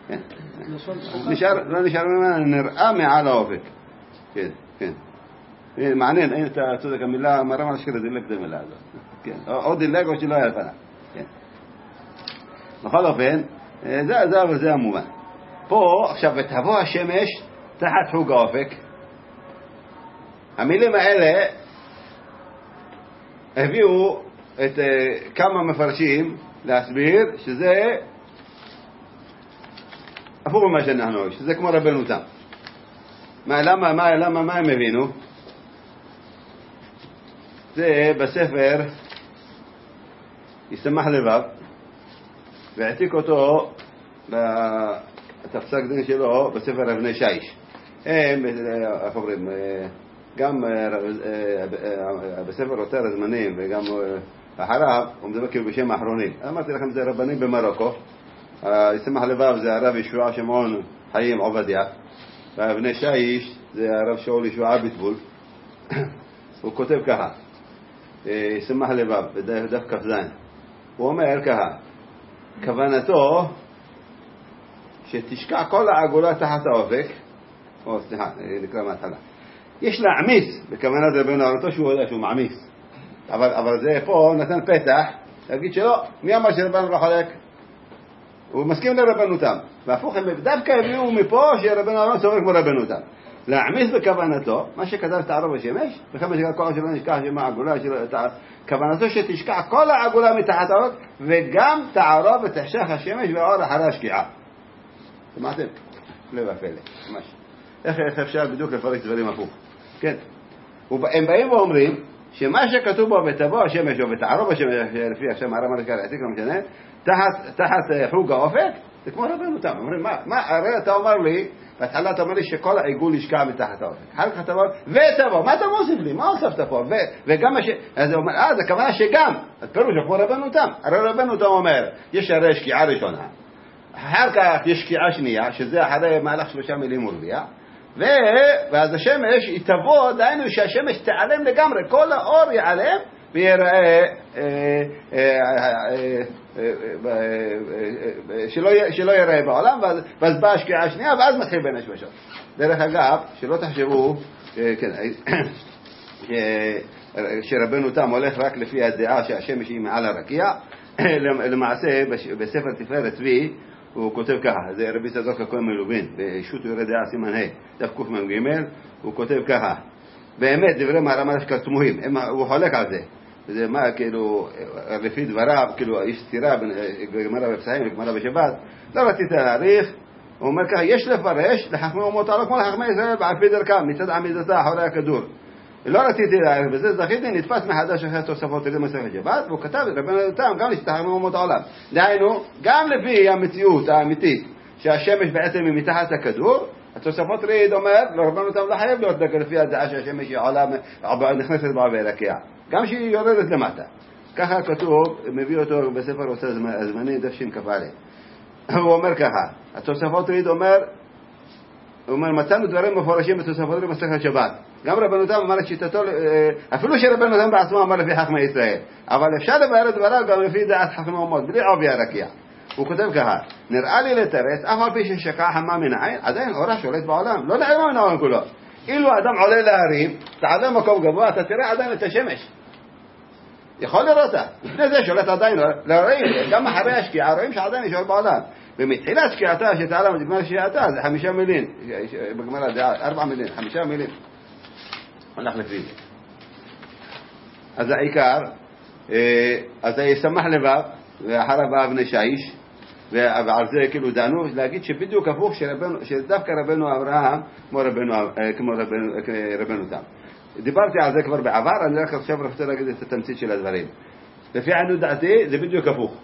S1: לא נשאר ממנה נראה מעל האופק. כן, כן. מעניין, אין אתה צודק, המילה, מרם על השקר, דילג את המילה הזאת. עוד דילג או שלא היה לפנה. בכל אופן, זה המובן. פה, עכשיו, ותבוא השמש תחת חוג האופק. המילים האלה הביאו את כמה מפרשים להסביר שזה הפוך ממה שאנחנו, שזה כמו רבנו תם. למה מה הם הבינו? זה בספר ישמח לבב, והעתיק אותו את הפסק דין שלו בספר אבני שיש. איך אומרים, גם בספר יותר הזמנים וגם אחריו הוא מדבר כאילו בשם האחרונים. אמרתי לכם זה רבנים במרוקו, ישמח לבב זה הרב ישוע שמעון חיים עובדיה, והאבני שיש זה הרב שאול ישועה ביטבול. הוא כותב ככה, ישמח לבב בדף כ"ז, הוא אומר ככה, כוונתו שתשקע כל העגולה תחת האופק, או סליחה, נקרא מההתחלה, יש להעמיס בכוונת רבנו הרתו שהוא יודע שהוא מעמיס, אבל זה פה נתן פתח להגיד שלא, מי אמר שרבנו לא חולק? הוא מסכים לרבנו תם, והפוך הם דווקא הביאו מפה שרבנו הרתו סובר כמו רבנו תם. להעמיס בכוונתו, מה שכתב תערוב השמש, וכמה שכל כל שלא נשכח שמה העגולה, כוונתו שתשקע כל העגולה מתחת האופק, וגם תערוב ותחשך השמש והאור אחרי השקיעה. שמעתם? לב הפלא, ממש. איך אפשר בדיוק לפרק דברים הפוך? כן. הם באים ואומרים שמה שכתוב בו ותבוא השמש או ותערוב השמש, לפי השם הרב המלכה העתיק, לא משנה, תחת חוג האופק, זה כמו רבנו תם. אומרים, מה, הרי אתה אומר לי, בהתחלה אתה אומר לי שכל העיגול ישקע מתחת האופק. אחר כך אתה אומר, ותבוא, מה אתה מוסיף לי? מה הוספת פה? וגם אז הוא אומר, זה הכוונה שגם, אז פירוש כמו רבנו תם. הרי רבנו תם אומר, יש הרי שקיעה ראשונה, אחר כך יש שקיעה שנייה, שזה אחרי מהלך 3 מילים ורביע, ואז השמש היא תבוא, דהיינו שהשמש תיעלם לגמרי, כל האור ייעלם ויראה שלא יראה בעולם, ואז באה השקיעה השנייה ואז מתחיל בין השמשות. דרך אגב, שלא תחשבו שרבנו תם הולך רק לפי הדעה שהשמש היא מעל הרקיע. למעשה בספר תפארת צבי הוא כותב ככה, זה רבי צדוק הכהן מלובין, בשו"ת יורה דעה סימן ה' דף קמ"ג, הוא כותב ככה, באמת דברי מהר"ם אשכר תמוהים, הוא חולק על זה, זה מה כאילו לפי דבריו, כאילו יש סתירה בין גמרא בפסחים וגמרא בשבת, לא רציתי להעריך, הוא אומר ככה, יש לפרש לחכמי אומות העולם כמו לחכמי ישראל על פי דרכם, מצד עמידתה אחורי הכדור. לא רציתי להעריך בזה, זכיתי, נתפס מחדש אחרי תוספות על מסכת שבת, והוא כתב רבנו תם גם להשתחרר מאומות העולם. דהיינו, גם לפי המציאות האמיתית שהשמש בעצם היא מתחת הכדור, התוספות ריד אומר, לרבנו תם לא חייב להיות דקה לפי הדעה שהשמש היא עולה, נכנסת בעובי הרקיע, גם שהיא יורדת למטה. ככה כתוב, מביא אותו בספר עושה הזמני דף שכ"א. הוא אומר ככה, התוספות ריד אומר, מצאנו דברים מפורשים בתוספות ריד במסכת שבת. גם רבנו תם אמר את שיטתו, אפילו שרבנו תם בעצמו אמר לפי חכמי ישראל, אבל אפשר לבאר את דבריו גם לפי דעת חכמי אומות, בלי עובי הרקיע. הוא כותב ככה, נראה לי לתרץ, אף על פי ששקע חמה מן העין, עדיין אורה שולט בעולם, לא נעלם מן העולם כולו. אילו אדם עולה להרים, תעלה מקום גבוה, אתה תראה עדיין את השמש. יכול לראות אותה. לפני זה שולט עדיין, לא רואים, גם אחרי השקיעה רואים שעדיין יש אור בעולם. ומתחילת שקיעתה שתעלה בגמר שקיעתה זה 5 מילים, בגמר הדעה 4 מילים, 5 מילים. הולך לפי זה. אז העיקר, אז ישמח לבב, ואחריו בא אבני שיש, ועל זה כאילו דנו, להגיד שבדיוק הפוך שדווקא רבנו אברהם כמו רבנו תם. דיברתי על זה כבר בעבר, אני רק עכשיו רוצה להגיד את התמצית של הדברים. לפי עניות דעתי זה בדיוק הפוך.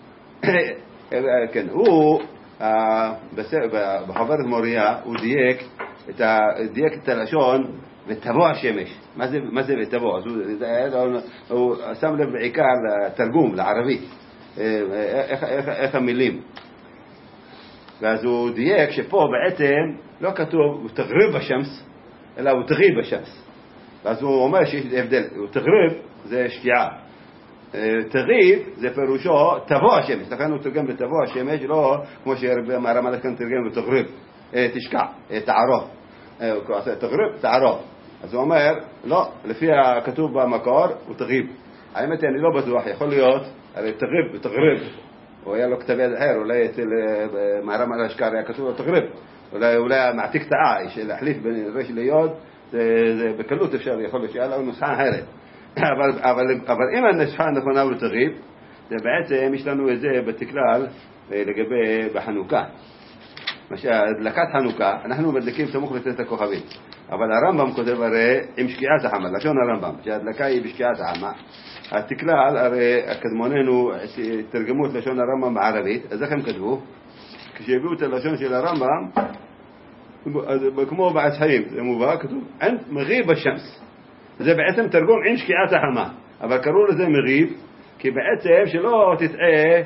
S1: כן, הוא בחוברת מוריה הוא דייק את הלשון ותבוא השמש. מה זה ותבוא? הוא שם לב בעיקר לתרגום לערבית, איך המילים. ואז הוא דייק שפה בעצם לא כתוב תגריב בשמס, אלא הוא תגריב בשמס. ואז הוא אומר שיש הבדל, תגריב זה שקיעה, תגריב זה פירושו תבוא השמש. לכן הוא תרגם לתבוא השמש, לא כמו שהרמ"א כאן תרגם לתגריב, תשקע, תערוב, תגריב, תערוב. אז הוא אומר, לא, לפי הכתוב במקור הוא תגריב. האמת אני לא בטוח, יכול להיות, הרי תגריב, הוא היה לו כתב יד אחר, אולי אצל מהרמ"א השקר היה כתוב לו תגריב, אולי מעתיק את האי, להחליף בין רש ליוד, זה בקלות אפשר, יכול להיות שהיה לו נוסחה אחרת. אבל אם הנוסחה הנכונה הוא תגריב, זה בעצם יש לנו את זה בתכלל לגבי בחנוכה. הדלקת חנוכה, אנחנו מדליקים סמוך לצאת הכוכבים. אבל הרמב"ם כותב הרי עם שקיעת החמה, לשון הרמב"ם, שההדלקה היא בשקיעת החמה. התכלל, הרי הקדמוננו תרגמו את לשון הרמב"ם בערבית, אז איך הם כתבו? כשהביאו את הלשון של הרמב"ם, כמו בעץ חיים, זה מובא, כתוב, אין מריב בשמס. זה בעצם תרגום עם שקיעת החמה, אבל קראו לזה מריב, כי בעצם שלא תטעה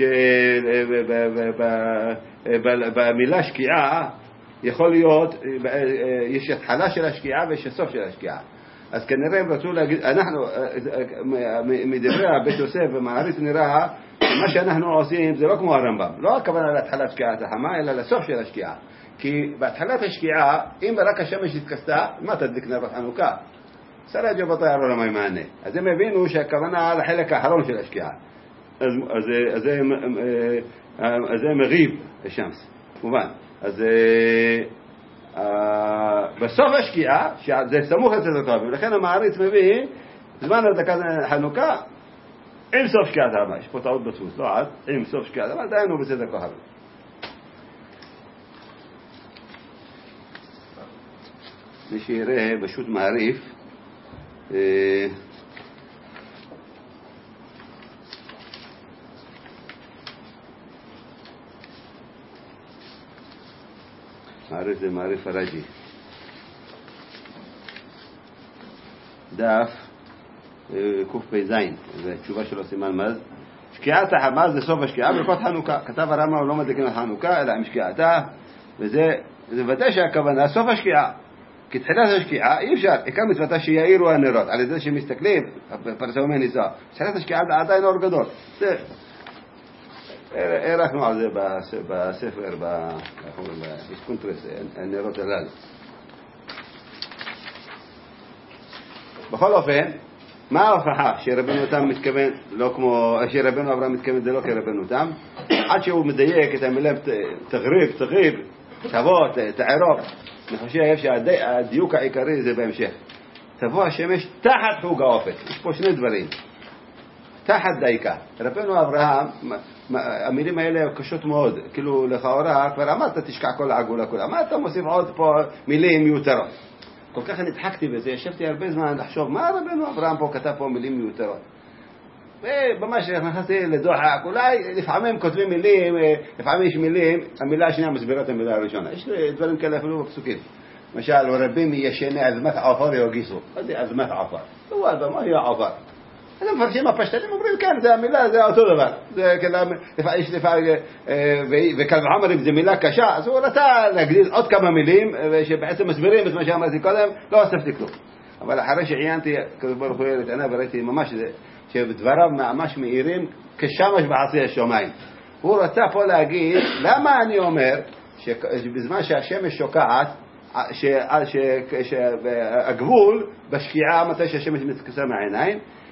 S1: שבמילה שקיעה יכול להיות, יש התחלה של השקיעה ויש הסוף של השקיעה. אז כנראה הם רצו להגיד, אנחנו, מדברי בית יוסף ומעריץ נראה, מה שאנחנו עושים זה לא כמו הרמב"ם, לא הכוונה להתחלת שקיעת החמה, אלא לסוף של השקיעה. כי בהתחלת השקיעה, אם רק השמש התכסתה, מה תדליק נר בחנוכה? שרה ג'בוטה ירו למי מענה. אז הם הבינו שהכוונה לחלק האחרון של השקיעה. אז זה מריב השמס, מובן. אז בסוף השקיעה, שזה סמוך לצאת הכוכבים, ולכן המעריץ מביא זמן הדלקת חנוכה עם סוף שקיעת החמה. יש פה טעות בדפוס, לא עד, עם סוף שקיעת החמה, דיינו בצאת הכוכבים. מי שיראה בשו"ת מעריף, מעריף זה מעריף הרג'י, דף קפ"ז, זה תשובה שלו סימן מז. שקיעת החמה זה סוף השקיעה ברכות חנוכה. כתב הרמב"ם הוא לא מדליקים על חנוכה אלא עם שקיעתה, וזה ודאי שהכוונה סוף השקיעה, כי תחילת השקיעה אי אפשר, עיקר מצוותה שיאירו הנרות על ידי שמסתכלים פרסומי ניסה. תחילת השקיעה עדיין אור גדול. ערכנו על זה בספר, בסקונטרס, הנרות הללו. בכל אופן, מה ההוכחה שרבנו תם מתכוון, לא כמו שרבנו אברהם מתכוון, זה לא כרבנו תם, עד שהוא מדייק את המילה תגריב, תבוא, תערוב. אני חושב שהדיוק העיקרי זה בהמשך. תבוא השמש תחת חוג האופק. יש פה שני דברים. תחת דייקה. רבנו אברהם, המילים האלה קשות מאוד. כאילו לכאורה, כבר אמרת תשקע כל העגולה כולה. מה אתה מוסיף עוד פה מילים מיותרות? כל כך נדחקתי בזה, ישבתי הרבה זמן לחשוב, מה רבנו אברהם פה כתב פה מילים מיותרות? וממש נכנסתי לדוחק, אולי לפעמים כותבים מילים, לפעמים יש מילים, המילה השנייה מסבירה את המילה הראשונה. יש דברים כאלה אפילו בפסוקים. למשל, רבים ישני עזמת עופר יוגיסו. מה זה עזמת עופר? הוא עזמת, מה היא עופר? אז המפרשים הפשטנים אומרים, כן, זה המילה, זה אותו דבר. זה יש לפעמים, וקל וחומר אם זה מילה קשה, אז הוא רצה להגדיל עוד כמה מילים, שבעצם מסבירים את מה שאמרתי קודם, לא אספתי כלום. אבל אחרי שעיינתי, כזה ברוך הוא לתענה, וראיתי ממש שבדבריו ממש מאירים כשמש בעשי השומיים. הוא רצה פה להגיד, למה אני אומר שבזמן שהשמש שוקעת, שהגבול בשקיעה מתי שהשמש מתכסה מהעיניים,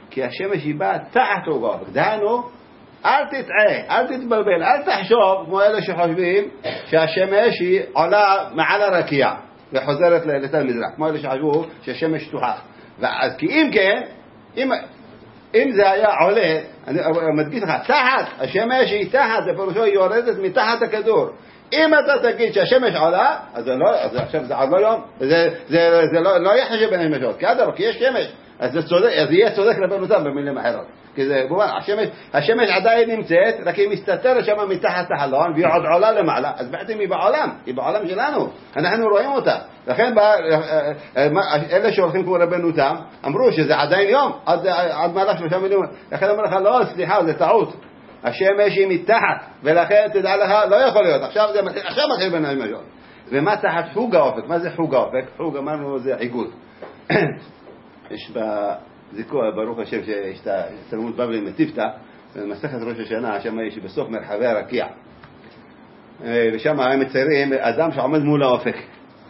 S1: כי השמש היא באה תחת חוג האופק. דהיינו, אל תטעה, אל תתבלבל, אל תחשוב כמו אלה שחושבים שהשמש היא עולה מעל הרקיע וחוזרת לתל מזרח, כמו אלה שחשבו שהשמש שטוחה. ואז כי אם כן, אם זה היה עולה, אני מדגיש לך, תחת, השמש היא תחת, זה פירושו היא יורדת מתחת הכדור. אם אתה תגיד שהשמש עולה, אז עכשיו זה עוד לא יום, זה לא יהיה חשב בין השמשות, כי יש שמש, אז יהיה צודק לבנותם במילים אחרות. כי זה, השמש עדיין נמצאת, רק היא מסתתרת שם מתחת החלון, והיא עוד עולה למעלה, אז בעצם היא בעולם שלנו, אנחנו רואים אותה. לכן אלה שהולכים כמו רבנותם, אמרו שזה עדיין יום, עד מהלך 3 מיליון. לכן אמרו לך, לא, סליחה, זה טעות. השמש היא מתחת, ולכן תדע לך, לא יכול להיות, עכשיו מתחיל בין השמשות. ומה תחת חוג האופק? מה זה חוג האופק? חוג אמרנו זה עיגול. יש בזיקו, ברוך השם, שיש את התלמוד בבלי מטיפתא, במסכת ראש השנה, שם יש בסוף מרחבי הרקיע. ושם הם מציירים אדם שעומד מול האופק.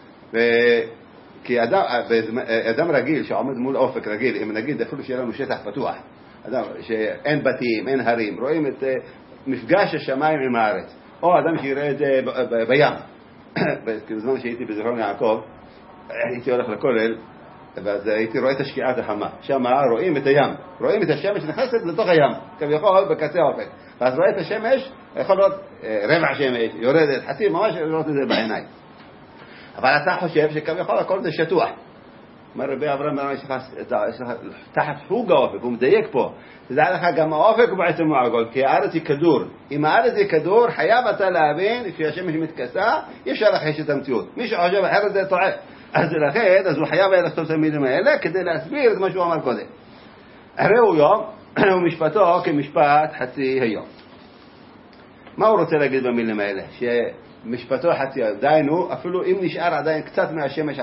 S1: כי אדם רגיל שעומד מול האופק רגיל, אם נגיד אפילו שיהיה לנו שטח פתוח, אדם שאין בתים, אין הרים, רואים את מפגש השמיים עם הארץ. או אדם שיראה את זה בים. בזמן שהייתי בזיכרון יעקב, הייתי הולך לכולל, ואז הייתי רואה את השקיעת החמה. שם רואים את הים, רואים את השמש נכנסת לתוך הים, כביכול בקצה האופק. ואז רואה את השמש, יכול להיות רבע שמש, יורדת, חצי, ממש לראות את זה בעיניים. אבל אתה חושב שכביכול הכל זה שטוח. אומר רבי אברהם, יש לך תחת חוג האופק, הוא מדייק פה. תדע לך גם האופק הוא בעצם מעגול, כי הארץ היא כדור. אם הארץ היא כדור, חייב אתה להבין, כשהשמש מתכסה, אי אפשר לחש את המציאות. מי שחושב אחרת זה טועה. אז לכן, אז הוא חייב היה לכתוב את המילים האלה, כדי להסביר את מה שהוא אמר קודם. הרי הוא יום, ומשפטו כמשפט חצי היום. מה הוא רוצה להגיד במילים האלה? משפטו חצי היום, דיינו, אפילו אם נשאר עדיין קצת מהשמש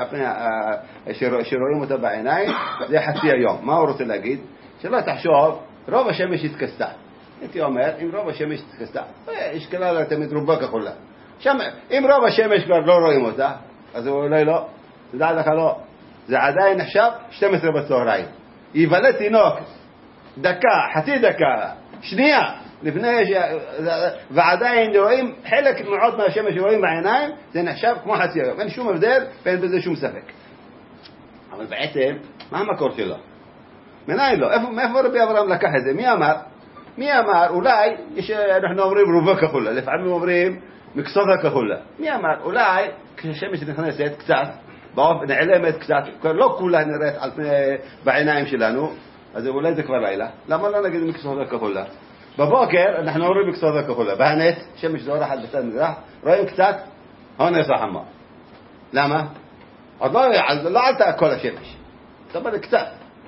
S1: שרואים אותה בעיניים, זה חצי היום. מה הוא רוצה להגיד? שלא תחשוב, רוב השמש התכסתה. הייתי אומר, אם רוב השמש התכסתה, יש כלל תמיד רובה כחולה. אם רוב השמש כבר לא רואים אותה, אז אולי לא, תדע לך לא. זה עדיין נחשב 12 בצהריים. ייוולד תינוק, דקה, חצי דקה, שנייה, לפני ועדיין רואים חלק מאוד מהשמש שרואים בעיניים, זה נחשב כמו חצי היום. אין שום הבדל ואין בזה שום ספק. אבל בעצם, מה המקור שלו? מנין לו? מאיפה רבי אברהם לקח את זה? מי אמר? אולי, אנחנו אומרים רובה כחולה, לפעמים אומרים מקסודה כחולה. מי אמר? אולי, כשהשמש נכנסת קצת, נעלמת קצת, לא כולה נראית בעיניים שלנו, אז אולי זה כבר לילה. למה לא נגיד מקסודה כחולה? בבוקר אנחנו רואים מקסודה כחולה, בהנץ, שמש זורחת בצד מזרח, רואים קצת הונס החמה. למה? עוד לא עלתה כל השמש, אבל קצת.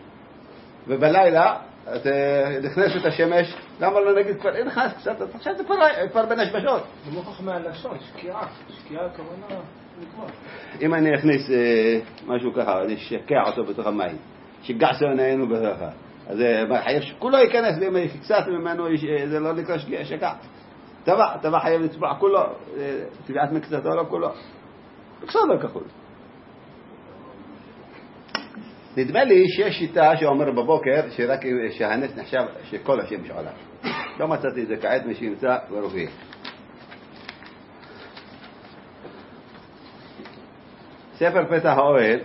S1: ובלילה, נכנסת השמש, למה לא נגיד כבר, נכנס קצת, עכשיו זה כבר בין השמשות.
S2: זה מוכח מהלשון, שקיעה כמונה נגמר.
S1: אם אני אכניס משהו ככה, אני שקע אותו בתוך המים, שגע שעוננו בתוכה. אז חייב שכולו ייכנס, ואם יש קצת ממנו, זה לא נקרא שקע. טבע חייב לצבוע כולו, טבעת מקצתו לא כולו. בסדר כחול. נדמה לי שיש שיטה שאומר בבוקר, שרק שהנס נחשב שכל השמש עולה. לא מצאתי את זה כעת, מי שימצא ברופאים. ספר פתח האוהל,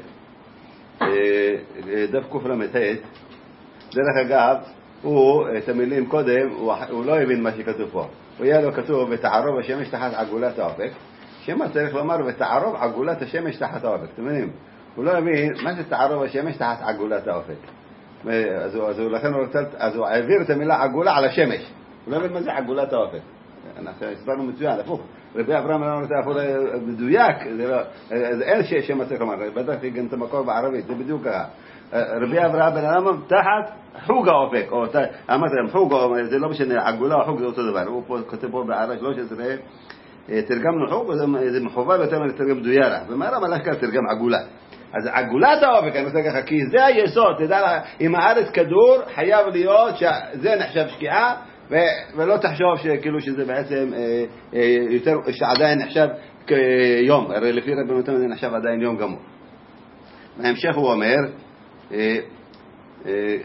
S1: דף קל"ה, דרך אגב, הוא, את המילים קודם, הוא לא הבין מה שכתוב פה. הוא היה לו כתוב, ותערוב השמש תחת עגולת האופק. שמה צריך לומר, ותערוב עגולת השמש תחת האופק. אתם מבינים? הוא לא הבין מה זה תערוב השמש תחת עגולת האופק. אז הוא העביר את המילה עגולה על השמש. הוא לא הבין מה זה עגולת האופק. אנחנו הסברנו מצוין, הפוך. רבי אברהם אמר את הפוך מדויק, אין שמה צריך לומר. בטח גם את המקור בערבית, זה בדיוק ככה. רבי אברהם בן אדם תחת חוג האופק, או אמרתי להם חוג, זה לא משנה, עגולה או חוג זה אותו דבר. הוא כותב פה בערב 13, תרגמנו חוג, זה מחובר יותר לתרגם דוירה. ומהרם הלך כאן תרגם עגולה. אז עגולת האופק, אני רוצה ככה, כי זה היסוד, תדע, אם הארץ כדור, חייב להיות שזה נחשב שקיעה, ולא תחשוב שכאילו שזה בעצם יותר, שעדיין נחשב כיום, הרי לפי רבי נתן זה נחשב עדיין יום גמור. בהמשך הוא אומר,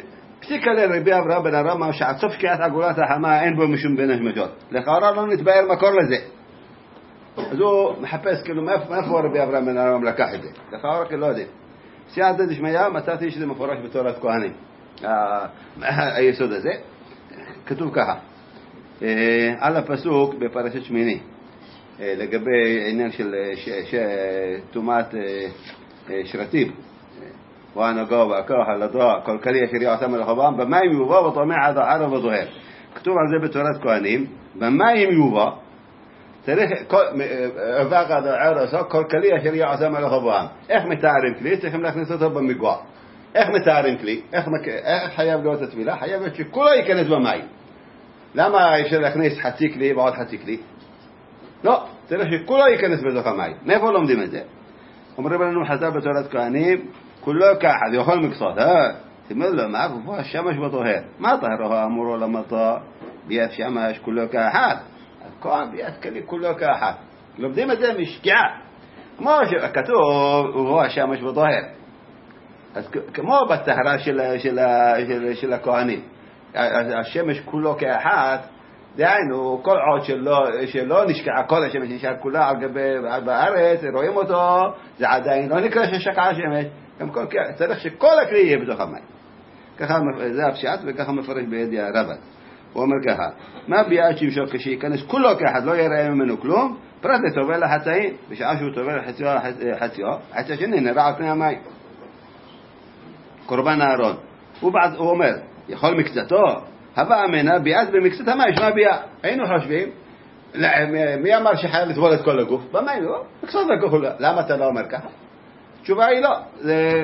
S1: פסיקה לרבי אברהם בן הרמב"ם שעד סוף שקיעת עגולת החמה אין בו משום בין השמשות. לכאורה לא נתבאר מקור לזה. אז הוא מחפש כאילו מאיפה רבי אברהם בן הרמב"ם לקח את זה. לכאורה כאילו לא יודע. סייעתא דשמיא מצאתי שזה מפורש בתורת כהנים. היסוד הזה. כתוב ככה. על הפסוק בפרשת שמיני. לגבי עניין של טומאת שרתים. והנגוע והכוח הלדוע כל כלי אשר יעשה מלאכתם במים יובא וטומא עד הערב וטהר. כתוב על זה בתורת כהנים במים יובא צריך אבק עד הערב כל כלי אשר יעשה מלאכתם. איך מתארים כלי? צריכים להכניס אותו במגוע. איך מתארים כלי? איך חייב להיות התפילה? חייב להיות שכולו ייכנס במים. למה אפשר להכניס חצי כלי ועוד חצי כלי? לא, צריך שכולו ייכנס בתוך המים. מאיפה לומדים את זה? אומרים לנו חז"ל בתורת כהנים כולו כאחד, יכול מקצות, תאמר לו, מה פה השמש בטהר? מה טהרו אמורו למטה? ביאת שמש כולו כאחד. הכהן ביאת כלי כולו כאחד. לומדים את זה משקיעה. כמו שכתוב, ובו השמש בטהר. אז כמו בטהרה של הכהנים. השמש כולו כאחד, דהיינו, כל עוד שלא נשקעה כל השמש, נשאר כולה על גבי בארץ, רואים אותו, זה עדיין לא נקרא ששקעה השמש. צריך שכל הכלי יהיה בתוך המים. ככה זה הפשט וככה מפרש בידי הרב"ד. הוא אומר ככה, מה ביאת שמשו כשיכנס כולו כאחד לא יראה ממנו כלום, פרט לטובל לחצאים, בשעה שהוא טובל חציו, החצי השני נראה על פני המים. קורבן הארון. הוא אומר, יכול מקצתו, הבא אמנה ביאת במקצת המים, שמה ביאת? היינו חושבים, מי אמר שחייב לטבול את כל הגוף? במים, לא? מקצות הגוף, למה אתה לא אומר ככה? התשובה היא לא, זה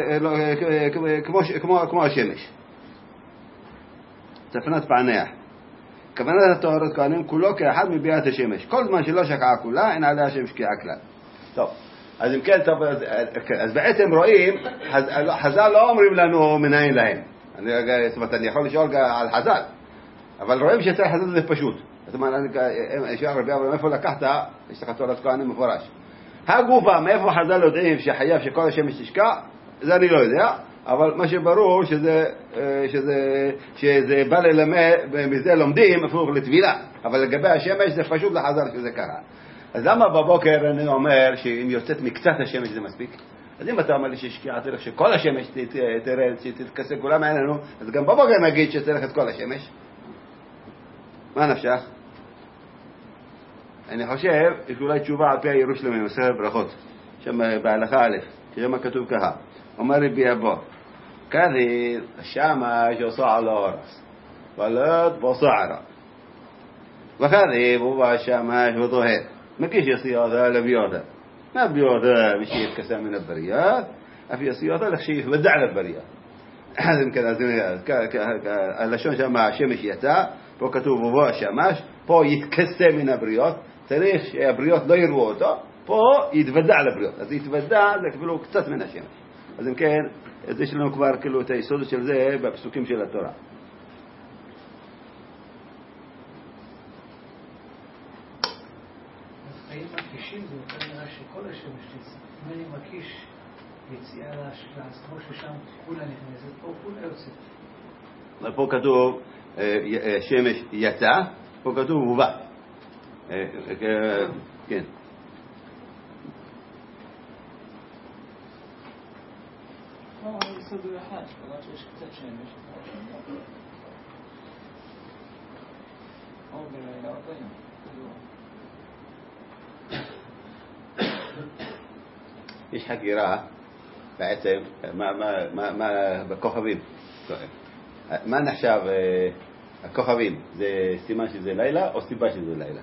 S1: כמו השמש. צפנת פענח. כוונת טהרת כהנים כולו כאחד מביאת השמש. כל זמן שלא שקעה כולה, אין עליה שם שקיעה כלל. טוב, אז אם כן, אז בעצם רואים, חז"ל לא אומרים לנו מנין להם. זאת אומרת, אני יכול לשאול על חז"ל, אבל רואים שצריך חז"ל זה פשוט. זאת אומרת, שאל רבי אברהם, מאיפה לקחת? יש לך תורת כהנים מפורש. הגופה, מאיפה חז"ל יודעים שחייב שכל השמש תשקע? זה אני לא יודע, אבל מה שברור שזה בא ללמד, ומזה לומדים הפוך לטבילה, אבל לגבי השמש זה פשוט לחז"ל שזה קרה. אז למה בבוקר אני אומר שאם יוצאת מקצת השמש זה מספיק? אז אם אתה אומר לי ששקיעה צריך שכל השמש תרד, שתתכסה כולם עלינו, אז גם בבוקר נגיד שצריך את כל השמש. מה נפשך? אני חושב, יש אולי תשובה על פי הירושלמי, מסכת ברכות, שם בהלכה א', שמה כתוב ככה, אומר רבי אבו, כזה השמש יוצא על האורס, ולד בסערה, וכזה בובה השמש וטהר, מקיש יסיעתה לביותה, מה ביותה מי שיתכסה מן הבריות, אף יסיעתה לכשיתוודע לבריאות. אז אם כן, הלשון שם השמש יצא, פה כתוב בובה השמש, פה יתכסה מן הבריות, צריך שהבריות לא יראו אותו, פה יתוודע לבריות. אז יתוודע זה כאילו קצת מן השמש. אז אם כן, יש לנו כבר כאילו את היסוד של זה בפסוקים של התורה.
S2: האם מקישים זה יותר נראה שכל השמש תצא. אם אני מקיש יציאה כמו ששם כולה נכנסת, פה כולה יוצאת.
S1: פה כתוב שמש יצא, פה כתוב הובא. כן.
S2: לא, היסוד הוא אחד, כלומר שיש קצת שמש. או בלילה או ביום.
S1: יש חקירה בעצם, בכוכבים. מה נחשב הכוכבים? זה סימן שזה לילה או סיבה שזה לילה?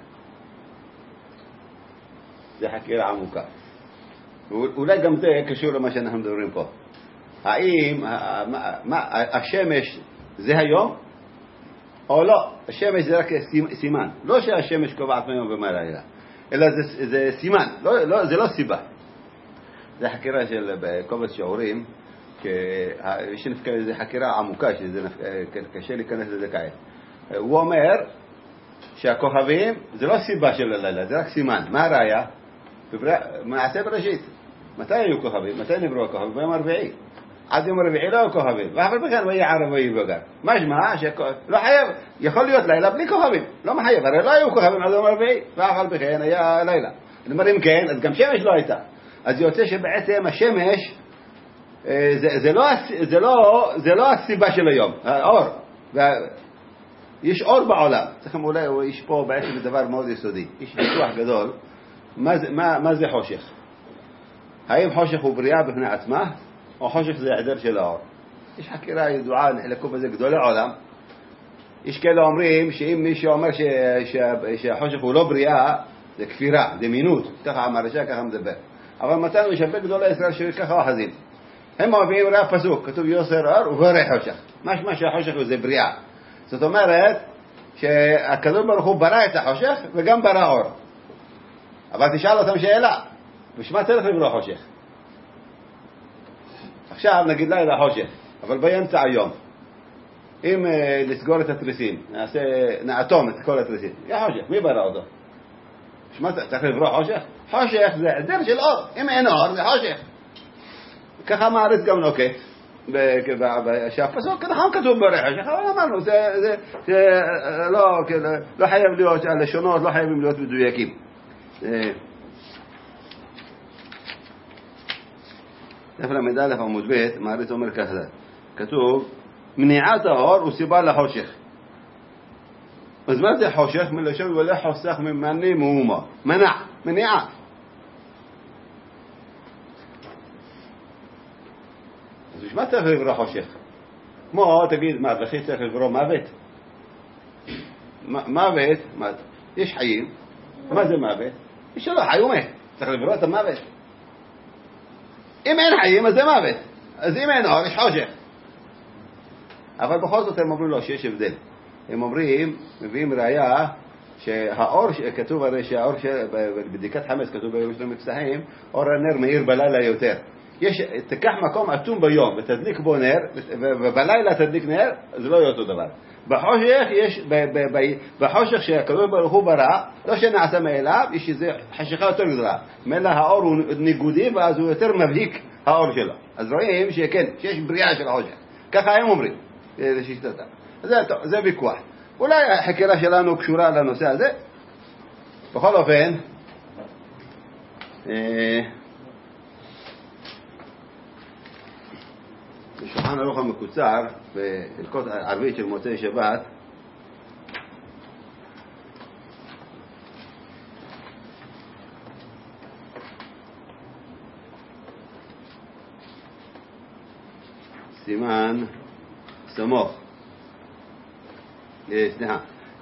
S1: זה חקירה עמוקה. ואולי גם זה קשור למה שאנחנו מדברים פה. האם השמש זה היום או לא? השמש זה רק סימן. לא שהשמש קובעת מיום ומה לילה, אלא זה סימן, זה לא סיבה. זה חקירה של בקובץ שיעורים, זה חקירה עמוקה, קשה להיכנס לזה כעת. הוא אומר שהכוכבים זה לא סיבה של הלילה, זה רק סימן. מה הראיה? מעשה בראשית. מתי היו כוכבים? מתי נבראו הכוכבים? ביום הרביעי. עד יום רביעי לא היו כוכבים, ואחר בכן הוא יהיה ערבי בגר. משמע שלא חייב, יכול להיות לילה בלי כוכבים, לא מחייב, הרי לא היו כוכבים עד יום רביעי, ואחר בכן היה לילה. אני אומר אם כן, אז גם שמש לא הייתה. אז יוצא שבעצם השמש, זה לא הסיבה של היום, האור. יש אור בעולם. צריכים אולי, יש פה בעצם דבר מאוד יסודי. יש ויכוח גדול. מה זה חושך? האם חושך הוא בריאה בפני עצמה, או חושך זה היעדר של האור? יש חקירה ידועה, נחלקו בזה גדולי עולם. יש כאלה אומרים שאם מישהו אומר שהחושך הוא לא בריאה, זה כפירה, זה מינות. ככה המרשע ככה מדבר. אבל מצאנו משפט גדולי ישראל שככה אוחזים. הם מביאים ראה פסוק, כתוב יוסר אור ובורא חושך. משמע שהחושך זה בריאה. זאת אומרת שהקדוש ברוך הוא ברא את החושך וגם ברא אור. אבל תשאל אותם שאלה, בשביל מה צריך לברוא חושך? עכשיו נגיד לילה חושך, אבל באמצע היום, אם לסגור את התריסים, נאטום את כל התריסים, יהיה חושך, מי ברא אותו? בשביל מה צריך לברוא חושך? חושך זה היעדר של אור, אם אין אור זה חושך. ככה מעריץ גם נוקט. שהפסוק נכון כתוב ברכש, אבל אמרנו, זה לא חייב להיות, הלשונות לא חייבים להיות מדויקים. ספר המדע עמוד ב' מעריץ אומר ככה, כתוב מניעת האור הוא סיבה לחושך. אז מה זה חושך? מלשון ולא חוסך ממני מאומה, מניעה. אז בשביל מה צריך לברוא חושך? כמו תגיד, מה, וכי צריך לברוא מוות? מוות, יש חיים, מה זה מוות? יש שלא, חי ומת, צריך לברוא את המוות. אם אין חיים אז זה מוות, אז אם אין אור יש חושך. אבל בכל זאת הם אומרים לו שיש הבדל. הם אומרים, מביאים ראיה שהאור, כתוב הרי שהאור בבדיקת חמץ כתוב בירושלים מבצעים, אור הנר מאיר בלילה יותר. תיקח מקום אטום ביום ותדליק בו נר, ובלילה תדליק נר, זה לא יהיה אותו דבר. בחושך יש, בחושך שהקדוש ברוך הוא ברא, לא שנעשה מאליו, יש איזו חשיכה יותר גדולה. מילא האור הוא ניגודי, ואז הוא יותר מבהיק האור שלו. אז רואים שכן, שיש בריאה של החושך. ככה הם אומרים, לשיטתם. זה ויכוח. אולי החקירה שלנו קשורה לנושא הזה. בכל אופן, בשולחן ערוך המקוצר, בהלכות ערבית של מוצאי שבת, סימן סמוך, סליחה,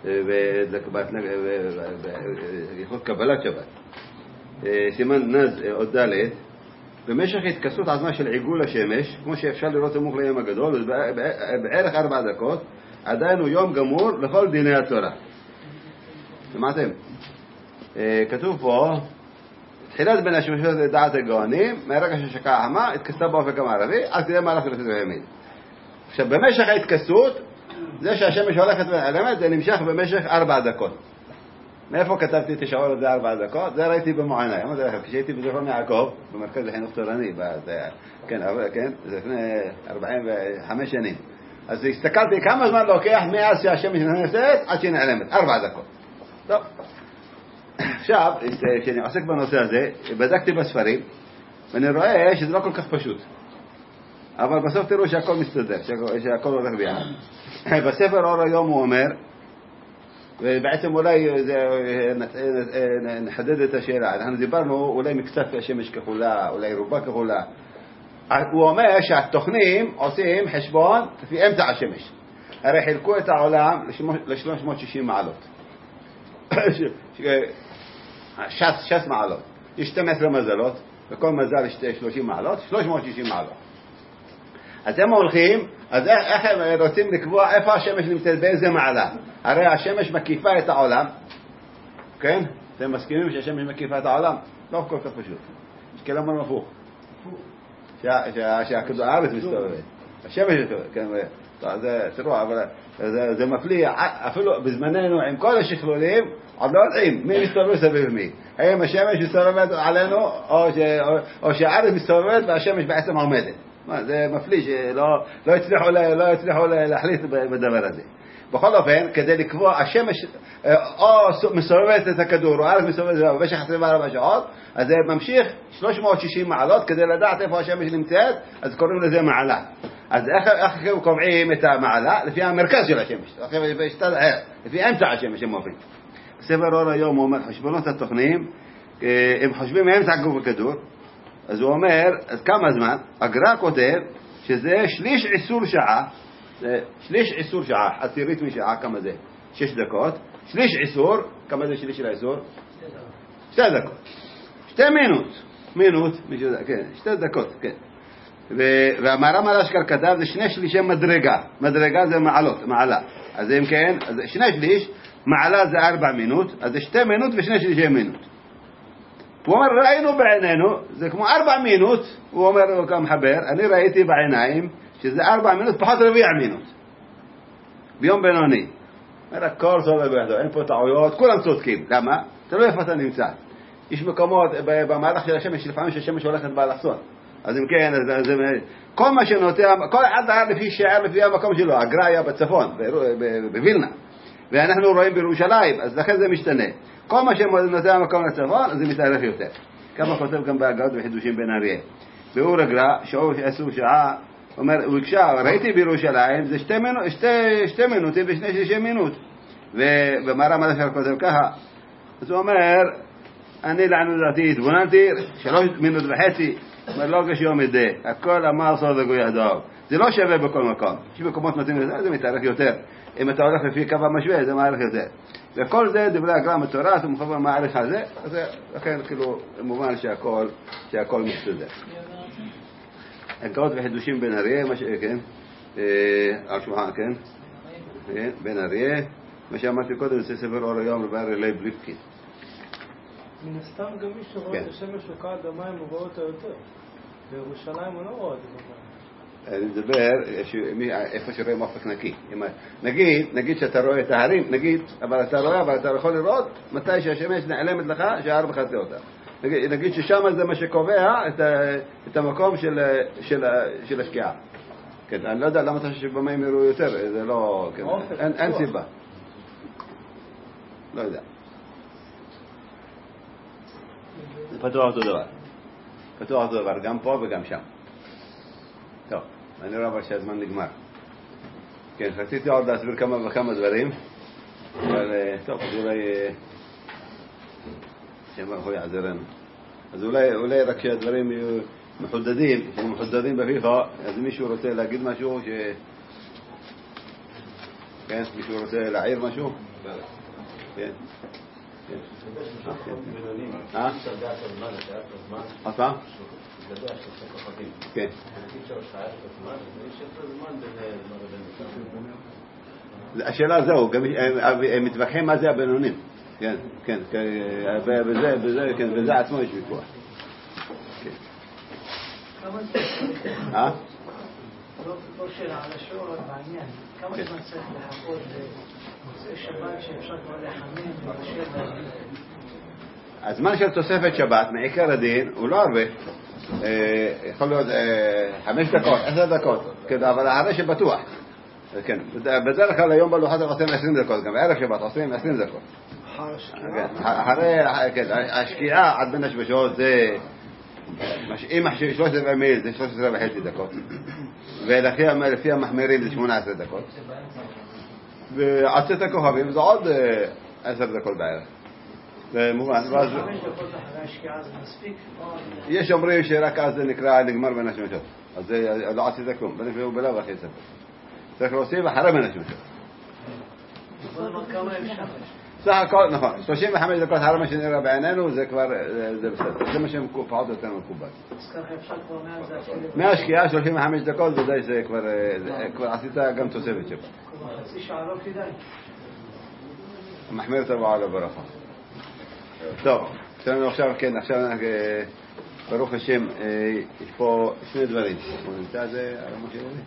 S1: בהלכות קבלת שבת, סימן נז עוד ד', במשך התכסות הזמן של עיגול השמש, כמו שאפשר לראות סמוך ליום הגדול, בערך 4 דקות, עדיין הוא יום גמור לכל דיני התורה. שמעתם? כתוב פה, תחילת בין השמשות לדעת הגאונים, מהרגע ששקע החמה, התכסתה באופק המערבי, עד כדי מהלך של חסיד הימין. עכשיו, במשך ההתכסות, זה שהשמש הולכת ונעלמת, זה נמשך במשך 4 דקות. מאיפה כתבתי את השעור הזה 4 דקות? זה ראיתי במוענה. כשהייתי בזיכרון יעקב, במרכז לחינוך תורני, כן, זה לפני 45 שנים. אז הסתכלתי כמה זמן לוקח מאז שהשמש נכנסת עד שהיא נעלמת. 4 דקות. טוב. עכשיו, כשאני עוסק בנושא הזה, בדקתי בספרים, ואני רואה שזה לא כל כך פשוט. אבל בסוף תראו שהכל מסתדר, שהכל הולך ביחד. בספר אור היום הוא אומר, ובעצם אולי נחדד את השאלה. אנחנו דיברנו אולי מקצת השמש כחולה, אולי רובה כחולה. הוא אומר שהתוכנים עושים חשבון לפי אמצע השמש. הרי חילקו את העולם ל-360 מעלות. שש מעלות. יש 12 מזלות, וכל מזל יש 30 מעלות, 360 מעלות. אז הם הולכים, אז איך הם רוצים לקבוע איפה השמש נמצאת, באיזה מעלה? הרי השמש מקיפה את העולם, כן? אתם מסכימים שהשמש מקיפה את העולם? לא כל כך פשוט. יש כלומר הפוך. שהכדור הארץ מסתובבת. השמש מסתובבת, כן? תראו, אבל זה מפליע, אפילו בזמננו עם כל השכלולים, עוד לא יודעים מי מסתובב סביב מי. האם השמש מסתובבת עלינו, או שהארץ מסתובבת והשמש בעצם עומדת. זה מפליא שלא הצליחו להחליט בדבר הזה. בכל אופן, כדי לקבוע, השמש או מסובבת את הכדור, או א' מסובבת במשך 24 שעות, אז זה ממשיך 360 מעלות, כדי לדעת איפה השמש נמצאת, אז קוראים לזה מעלה. אז איך קובעים את המעלה? לפי המרכז של השמש, לפי אמצע השמש הם מופיעים. ספר אור היום הוא אומר, חשבונות התוכניים, הם חושבים מאמצע גוף הכדור, אז הוא אומר, אז כמה זמן? הגר"א כותב שזה שליש עיסור שעה, שליש עיסור שעה, עשירית משעה, כמה זה? 6 דקות. שליש עיסור, כמה זה שליש של העיסור? 2 דקות. 2 מינוט, כן, 2 דקות, כן. והמהר"ם הלשכר כתב, זה 2/3 מדרגה. מדרגה זה מעלה. אז אם כן, אז 2/3, מעלה זה 4 מינוט, אז זה 2 מינוט ו2/3 מינוט. הוא אומר, ראינו בעינינו, זה כמו 4 מינוט, הוא אומר כמחבר, אני ראיתי בעיניים, שזה 4 מינוט פחות 4 מינוט. ביום בינוני. אומר, הכל סובב בידו, אין פה טעויות, כולם צודקים. למה? תלוי איפה אתה נמצא. יש מקומות במהלך של השמש, לפעמים שהשמש הולכת באלכסון. אז אם כן, כל מה שנוטע, כל אחד היה לפי שער, לפי המקום שלו. הגר"א היה בצפון, בווילנה. ואנחנו רואים בירושלים, אז לכן זה משתנה. כל מה שנוטע מקום לצפון, אז זה מתארך יותר. כמה כותב גם בהגאות וחידושים בן אריה. באור הגר"א, שעשו שעה, אומר, הוא הקשה, ראיתי בירושלים, זה 2 מינוטים ו2/3 מינוט. ומהר"ם הלשכר כותב ככה. אז הוא אומר, אני לעניות דעתי התבוננתי, 3.5 מינוט, אומר, לא כשיום את זה, הכל אמר סוד הגוי הדוב. זה לא שווה בכל מקום. יש מקומות מתאים לזה, זה מתארך יותר. אם אתה הולך לפי קו המשווה, זה מארך יותר. וכל זה דברי הגר"א מתורה, הוא מחבר מערך על זה, אז לכן כאילו מובן שהכל מסתדר. הגאות וחידושים בן אריה, כן, על שולחן, כן, בן אריה, מה שאמרתי קודם, זה ספר אור היום לבאר אלי בליפקין.
S2: מן הסתם גם מי שרואה את השמש שוקעת במים הוא רואה אותה יותר. בירושלים הוא לא רואה את זה במים.
S1: אני מדבר איפה שרואים אופק נקי. נגיד שאתה רואה את ההרים, אבל אתה יכול לראות מתי שהשמש נעלמת לך, שההר מחצה אותה. נגיד ששם זה מה שקובע את המקום של השקיעה. כן, אני לא יודע למה אתה חושב שבמים יראו יותר, זה לא, אין סיבה. לא יודע. זה פתוח אותו דבר, גם פה וגם שם. טוב, אני רואה שהזמן נגמר. כן, רציתי עוד להסביר כמה וכמה דברים, אבל טוב, אז אולי שמר הוא יעזרנו. אז אולי רק שהדברים יהיו מחודדים, שהם מחודדים בפיך, אז מישהו רוצה להגיד משהו כן, מישהו רוצה להעיר משהו? כן. עוד פעם? כן. השאלה זהו, הם מתווכחים מה זה הבינונים. כן, כן, בזה עצמו יש ויכוח.
S2: לא שאלה על השאול, רק בעניין. כמה זמן צריך לחכות במוצאי שבת שאפשר כבר לחמם ולשבת?
S1: הזמן של תוספת שבת, מעיקר הדין, הוא לא הרבה. יכול להיות 5 דקות, 10 דקות, אבל אחרי שבטוח. בדרך כלל היום בלוחות עושים 20 דקות, גם בערב שבת עושים 20 דקות. אחרי השקיעה עד בין השבשות זה... אם 13 מיל זה 13.5 דקות, ולפי המחמירים זה 18 דקות, ועצת הכוכבים זה עוד 10 דקות בערך. ומובן, ואז...
S2: 5 דקות אחרי השקיעה זה מספיק?
S1: יש אומרים שרק אז זה נגמר בין השמשות, אז זה לא עשית כלום, בנפגעו בלב אחרי ספר. צריך להוסיף אחרי בין השמשות.
S2: כמה אפשר?
S1: סך הכל, נכון, 35 דקות אחרי מה שנראה בעינינו, זה כבר, זה בסדר. זה מה שהם פחות או יותר מקובל.
S2: אז ככה אפשר כבר
S1: מהשקיעה 35 דקות, ודאי שזה כבר עשית גם תוספת שבת.
S2: כבר חצי שעה לא כדאי.
S1: המחמיר תבוא על הברכה. טוב, שלנו עכשיו, כן, עכשיו ברוך השם, יש פה 2 דברים. הוא נמצא זה על המחשב הזה?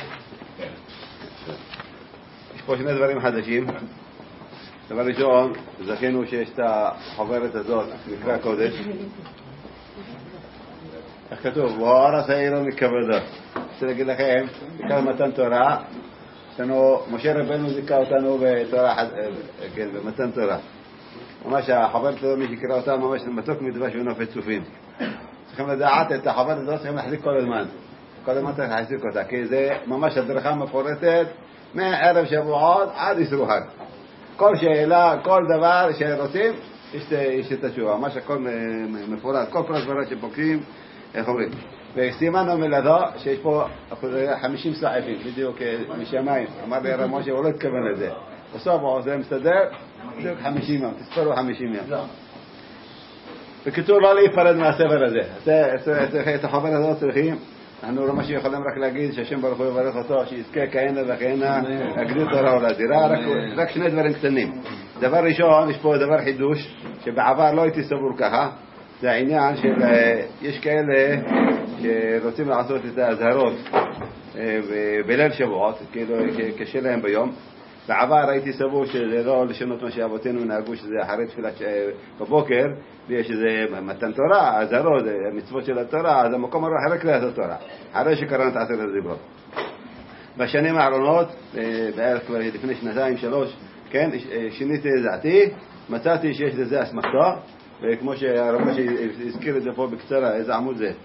S1: יש פה 2 דברים חדשים. דבר ראשון, זכינו שיש את החוברת הזאת, מקרא קודש. איך כתוב? וארס העיר מכבדה. רוצה להגיד לכם, בעיקר מתן תורה, יש לנו, משה רבנו זיכה אותנו במתן תורה. ממש החוברת הזאת, מי שקרא אותה, ממש מתוק מדבש ונופת צופים. צריכים לדעת את החוברת הזאת, צריכים להחזיק כל הזמן. כל הזמן צריך להחזיק אותה, כי זה ממש הדרכה מפורטת, מערב שבועות עד אסרו חג. כל שאלה, כל דבר שרוצים, יש את התשובה. ממש הכל מפורט, כל פרט שפוקרים, איך אומרים. וסימנו מלדו שיש פה 50 סעיפים, בדיוק משמיים. אמר לי הרב משה, הוא לא התכוון לזה. בסוף הוא עושה מסתדר, בדיוק 50 יום, תספרו 50 יום. בקיצור, לא להיפרד מהספר הזה. את החוברת הזאת צריכים, אנחנו לא משהו יכולים רק להגיד שהשם ברוך הוא יברך אותו, שיזכה כהנה וכהנה, הגדיל תורה ולדירה, רק שני דברים קטנים. דבר ראשון, יש פה דבר חידוש, שבעבר לא הייתי סבור ככה, זה העניין של, יש כאלה שרוצים לעשות את ההזהרות בליל שבועות, כאילו קשה להם ביום. בעבר הייתי סבור שזה לא לשנות מה שאבותינו נהגו, שזה אחרי תפילת בבוקר, ויש איזה מתן תורה, הזהרות, המצוות של התורה, אז המקום הראש אחרי קריאת התורה, אחרי שקראנו את 10 הדיברות. בשנים האחרונות, בערך כבר לפני 2-3, כן, שיניתי את דעתי, מצאתי שיש לזה אסמכתו, וכמו שהרב משה הזכיר את זה פה בקצרה, איזה עמוד זה?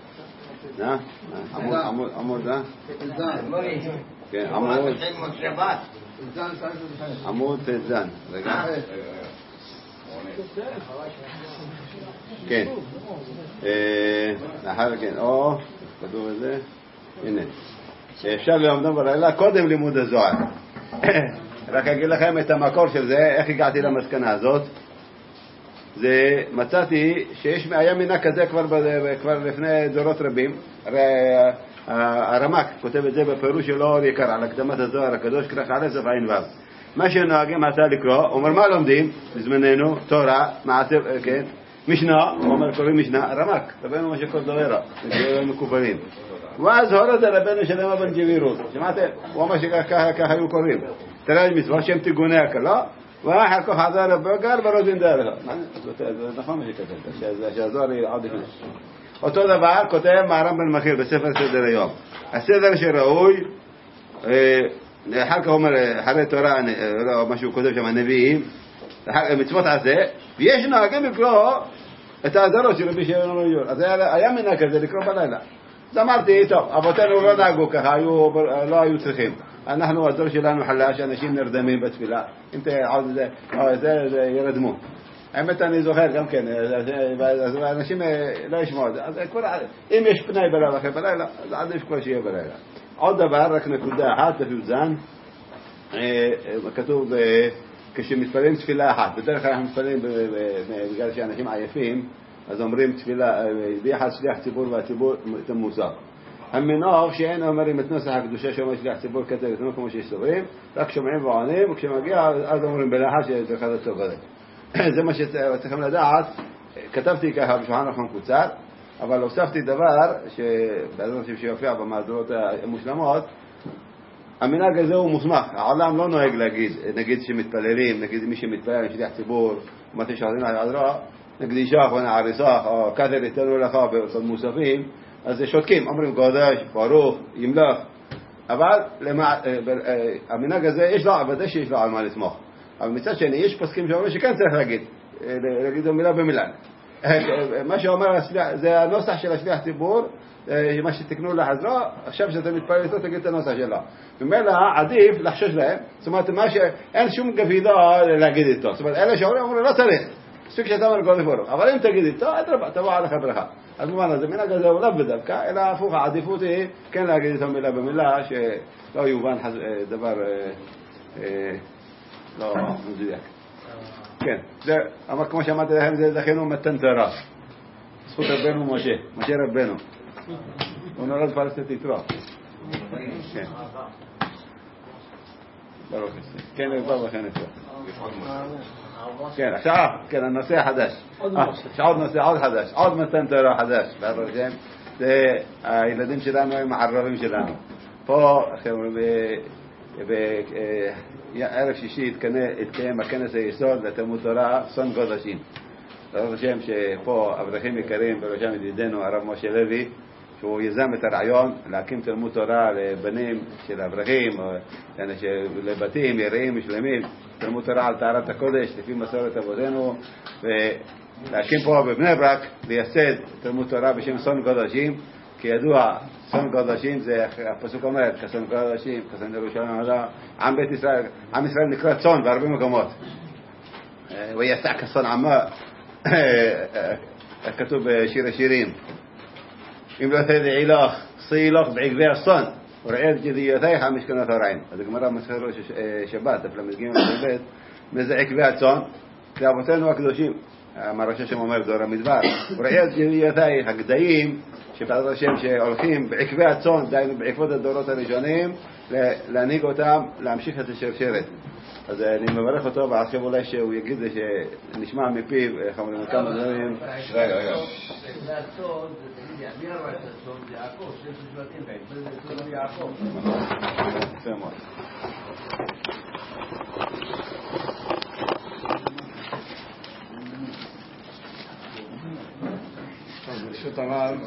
S1: עמוד, כן, עמוד זן, רגע. כן. לאחר כן, כתוב את זה. הנה. אפשר ללמדו בלילה קודם לימוד הזוהר. רק אגיד לכם את המקור של זה, איך הגעתי למסקנה הזאת. זה מצאתי שיש היה מינה כזה כבר לפני דורות רבים. הרי הרמ"ק כותב את זה בפירוש שלו אור יקר על הקדמת הזוהר הקדוש כרך א' סף עין ו'. מה שנוהגים עתה לקרוא, אומר מה לומדים בזמננו? תורה, מעשה, כן, משנה, אומר קוראים משנה, רמ"ק, רבנו מה שכל דוברה, זה מקובלים. ואז הורד רבנו שלמה בן ג'בירות, שמעתם? הוא אומר שככה היו קוראים. תראה מצווה שם תיגוני הקלה, ואחר כך חזר לבוגר ברוזין דרך. זה נכון מה שכתבת, שהזוהר היא עוד לפני. אותו דבר כותב מהר"ם בן מחיר בספר סדר היום. הסדר שראוי, אחר כך אומר, אחרי תורה, מה שהוא כותב שם, הנביאים, מצוות עשה, ויש נוהגים לקרוא את ההזהרות של רבי שמעון בן ג'בירות. אז היה מינה כזה לקרוא בלילה. אז אמרתי, טוב, אבותינו לא נהגו ככה, לא היו צריכים. אנחנו, הדור שלנו חלש, אנשים נרדמים בתפילה. אם תעוד זה ירדמו. האמת אני זוכר גם כן, אז אנשים לא ישמעו את זה. אז אם יש פנאי בלילה, אז עדיף כבר שיהיה בלילה. עוד דבר, רק נקודה אחת, דף י"ז, כתוב, כשמתפללים תפילה אחת, בדרך כלל אנחנו מתפללים בגלל שאנשים עייפים, אז אומרים תפילה, ביחד שליח ציבור והציבור מוסר. המנוף שאין אומרים את נוסח הקדושה שאומר שליח ציבור כתב את כמו שיש סוברים, רק שומעים ועונים, וכשמגיע אז אומרים בלחש שזה אחד הטוב הזה. זה מה שצריכים לדעת. כתבתי ככה בשולחן ערוך מקוצר, אבל הוספתי דבר שבעזרת השם שיופיע במהדורות המושלמות. המנהג הזה הוא מוסמך, העולם לא נוהג להגיד, נגיד שמתפללים, נגיד מי שמתפלל שליח ציבור, ומתי שעושים על עזרה, נקדישך ונעריסך, או כתר יתנו לך במוספים, אז שותקים, אומרים קודש, ברוך, ימלך. אבל המנהג הזה יש לו, ודאי שיש לו על מה לסמוך. אבל מצד שני, יש פסקים שאומרים שכן צריך להגיד זו מילה במילה. מה שאומר זה הנוסח של השליח ציבור, מה שתקנו לחזרו, עכשיו שאתה מתפלל איתו תגיד את הנוסח שלו. ממילא עדיף לחשוש להם, זאת אומרת אין שום גבידה להגיד איתו. זאת אומרת, אלה שאומרים לא צריך, מספיק שאתה אומר קודש ברוך. אבל אם תגיד איתו, אדרבה, תבוא עליך ברכה. אז במובן הזה, מנהג הזה הוא לא בדווקא, אלא הפוך, העדיפות היא כן להגיד איתו מילה במילה, שלא יובן דבר לא מדויק. כן, זה, אבל כמו שאמרתי לכם, זה זכינו מתן תורה. זכות רבנו משה רבנו. הוא נולד פלסטית יתרו. כן. ברוך השם. כן, ברוך השם. כן, עכשיו, כן, הנושא החדש. עוד נושא, עוד חדש. עוד מתן תורה חדש. ברוך השם. זה הילדים שלנו הם הערבים שלנו. פה, בערב שישי התקיים הכנס היסוד לתלמוד תורה סון קודשים. ברוך השם שפה אברכים יקרים, בראשם ידידנו הרב משה לוי, שהוא יזם את הרעיון להקים תלמוד תורה לבנים של אברכים, או לבתים יראים שלמים, תלמוד תורה על טהרת הקודש לפי מסורת אבותינו, ולהקים פה בבני ברק לייסד תלמוד תורה בשם סון קודשים. כי ידוע, סון קודשים זה, הפסוק אומר, כסון קודשים, כסון ירושלים המדע, עם בית ישראל, עם ישראל נקרא צון בהרבה מקומות. ויסע כסון עמה, כתוב בשיר השירים. אם לא תדעי לך, סי לך בעקבי הסון, וראה את גדיותייך משכנות הרעים. אז הגמרא מסכת ראש שבת, הפלמסגים ובית, מזה עקבי הצון, לאבותינו הקדושים. המרש השם אומר דור המדבר, וראה את גדיותייך, הגדיים, שבעזרת השם שהולכים בעקבי הצון, דיינו בעקבות הדורות הראשונים, להנהיג אותם, להמשיך את השרשרת. אז אני מברך אותו, ועכשיו אולי שהוא יגיד שנשמע מפיו כמה דברים. רגע.
S3: זה הצון, מי אמר את הצון? זה יעקב, זה שבטים בעצם, זה צון יעקב.
S1: יפה מאוד.
S4: ברשות הרב,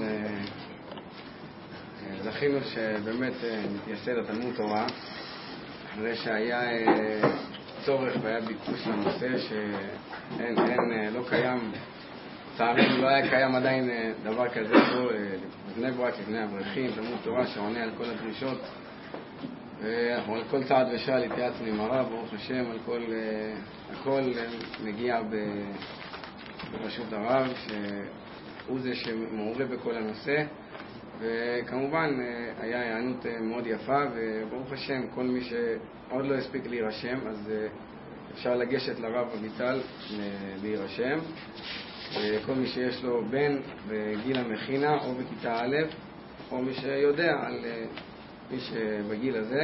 S4: זכינו שבאמת נתייסד התלמוד תורה אחרי שהיה צורך והיה ביקוש לנושא לא קיים, צערנו לא היה קיים עדיין דבר כזה פה בבני ברק, לבני אברכים, תלמוד תורה שעונה על כל הדרישות, ואנחנו על כל צעד ושעל התייעצנו עם הרב, ברוך השם, על הכל מגיע ברשות הרב שהוא זה שמעורה בכל הנושא, וכמובן היה הענות מאוד יפה, וברוך השם כל מי שעוד לא הספיק להירשם אז אפשר לגשת לרב אביטל להירשם, וכל מי שיש לו בן בגיל המכינה או בכיתה א' או מי שיודע על מי שבגיל הזה,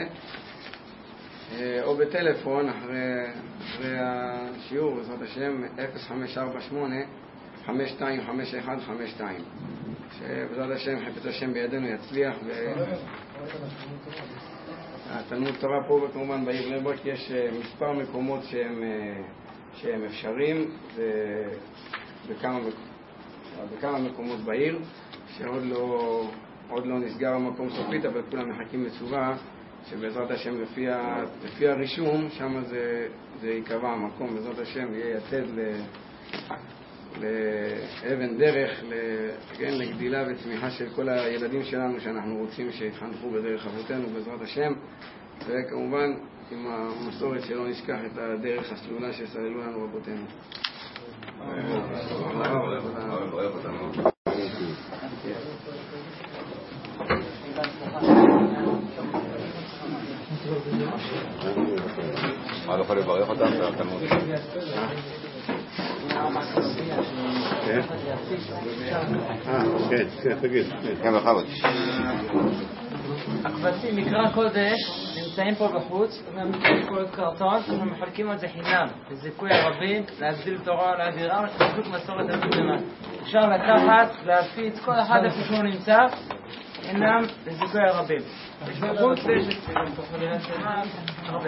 S4: או בטלפון אחרי השיעור בעזרת השם 0548-525152, שבעזרת השם חפץ השם בידינו יצליח. התלמוד תורה פה וכמובן בעיר בני ברק יש מספר מקומות שהם אפשריים בכמה מקומות בעיר, שעוד לא נסגר המקום סופית, אבל כולם מחכים לתשובה שבעזרת השם לפי הרישום שם זה יקבע המקום, בעזרת השם יהיה יתד לאבן דרך לגדילה וצמיחה של כל הילדים שלנו שאנחנו רוצים שיתחנכו בדרך אבותינו בעזרת השם, וכמובן עם המסורת שלא נשכח את הדרך הסלולה שסללו לנו רבותינו.
S1: מה לא יכול לברך אותם? כן, תגיד. כן, בכבוד.
S5: הקבצים מקרא קודש נמצאים פה בחוץ, ומחלקים פה את קרטון, ומחלקים את זה חינם, לזיכוי הרבים, להגדיל תורה, להעבירה, לחיזוק מסורת המקדמה. אפשר לקחת, להפיץ, כל אחד איפה שהוא נמצא, חינם לזיכוי הרבים. יש בחוץ ויש את זה, תוכלו לראות שמה, הרבה.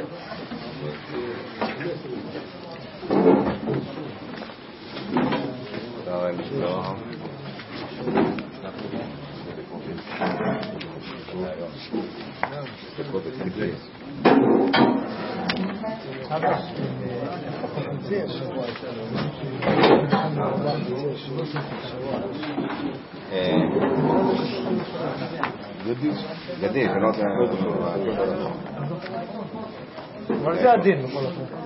S1: גדיל, ולא
S2: אבל זה הדין בכל אופן.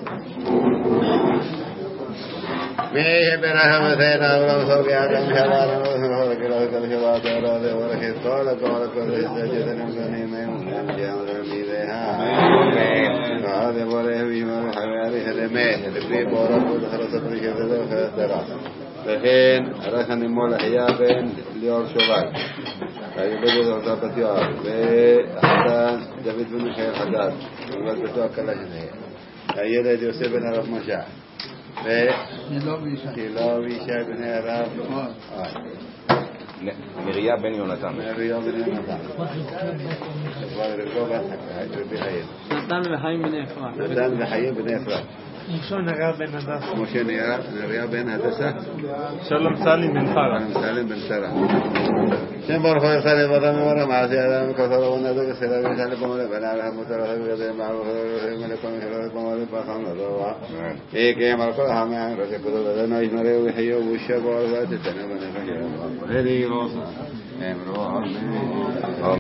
S1: מי ברחמתנו אברהם סוגי אדם שבאנו וכלו כל שבעת הרב וברכת כל הכל הקודש סג'תנו גנימנו שאמר מידיה ועד יבורך וימר וחברי חדמת לפני בורת ולחרסת רישת וחסרה וכן ערך הנמול לחיה בן ליאור שובל והיבד אותה בת יואב והחתן דוד בן מיכאל חדד ובד בתו הקלה שלהם הילד יוסף בן הרב משע ולא וישי בני הרב
S6: נריה בן יונתן
S5: נתן וחיים בני אפרת.
S1: נתן וחיים בני אפרת.
S2: משה נריה בן הדסה.
S1: משה נריה בן הדסה.
S2: שלום סלים בן שרה.
S1: סלים בן שרה. שם ברוך הוא יחלט ואדם ממרא מעשי אדם כסרו ונדו בסדר ושאלה במולה בנעל המותר הגדל מערוך מלכו משלו במולה פחם לדובה יקיים על כל המען ראשי כדול ודנו ישמרהו וחיו ושבו על ותתנו בנפש אמרו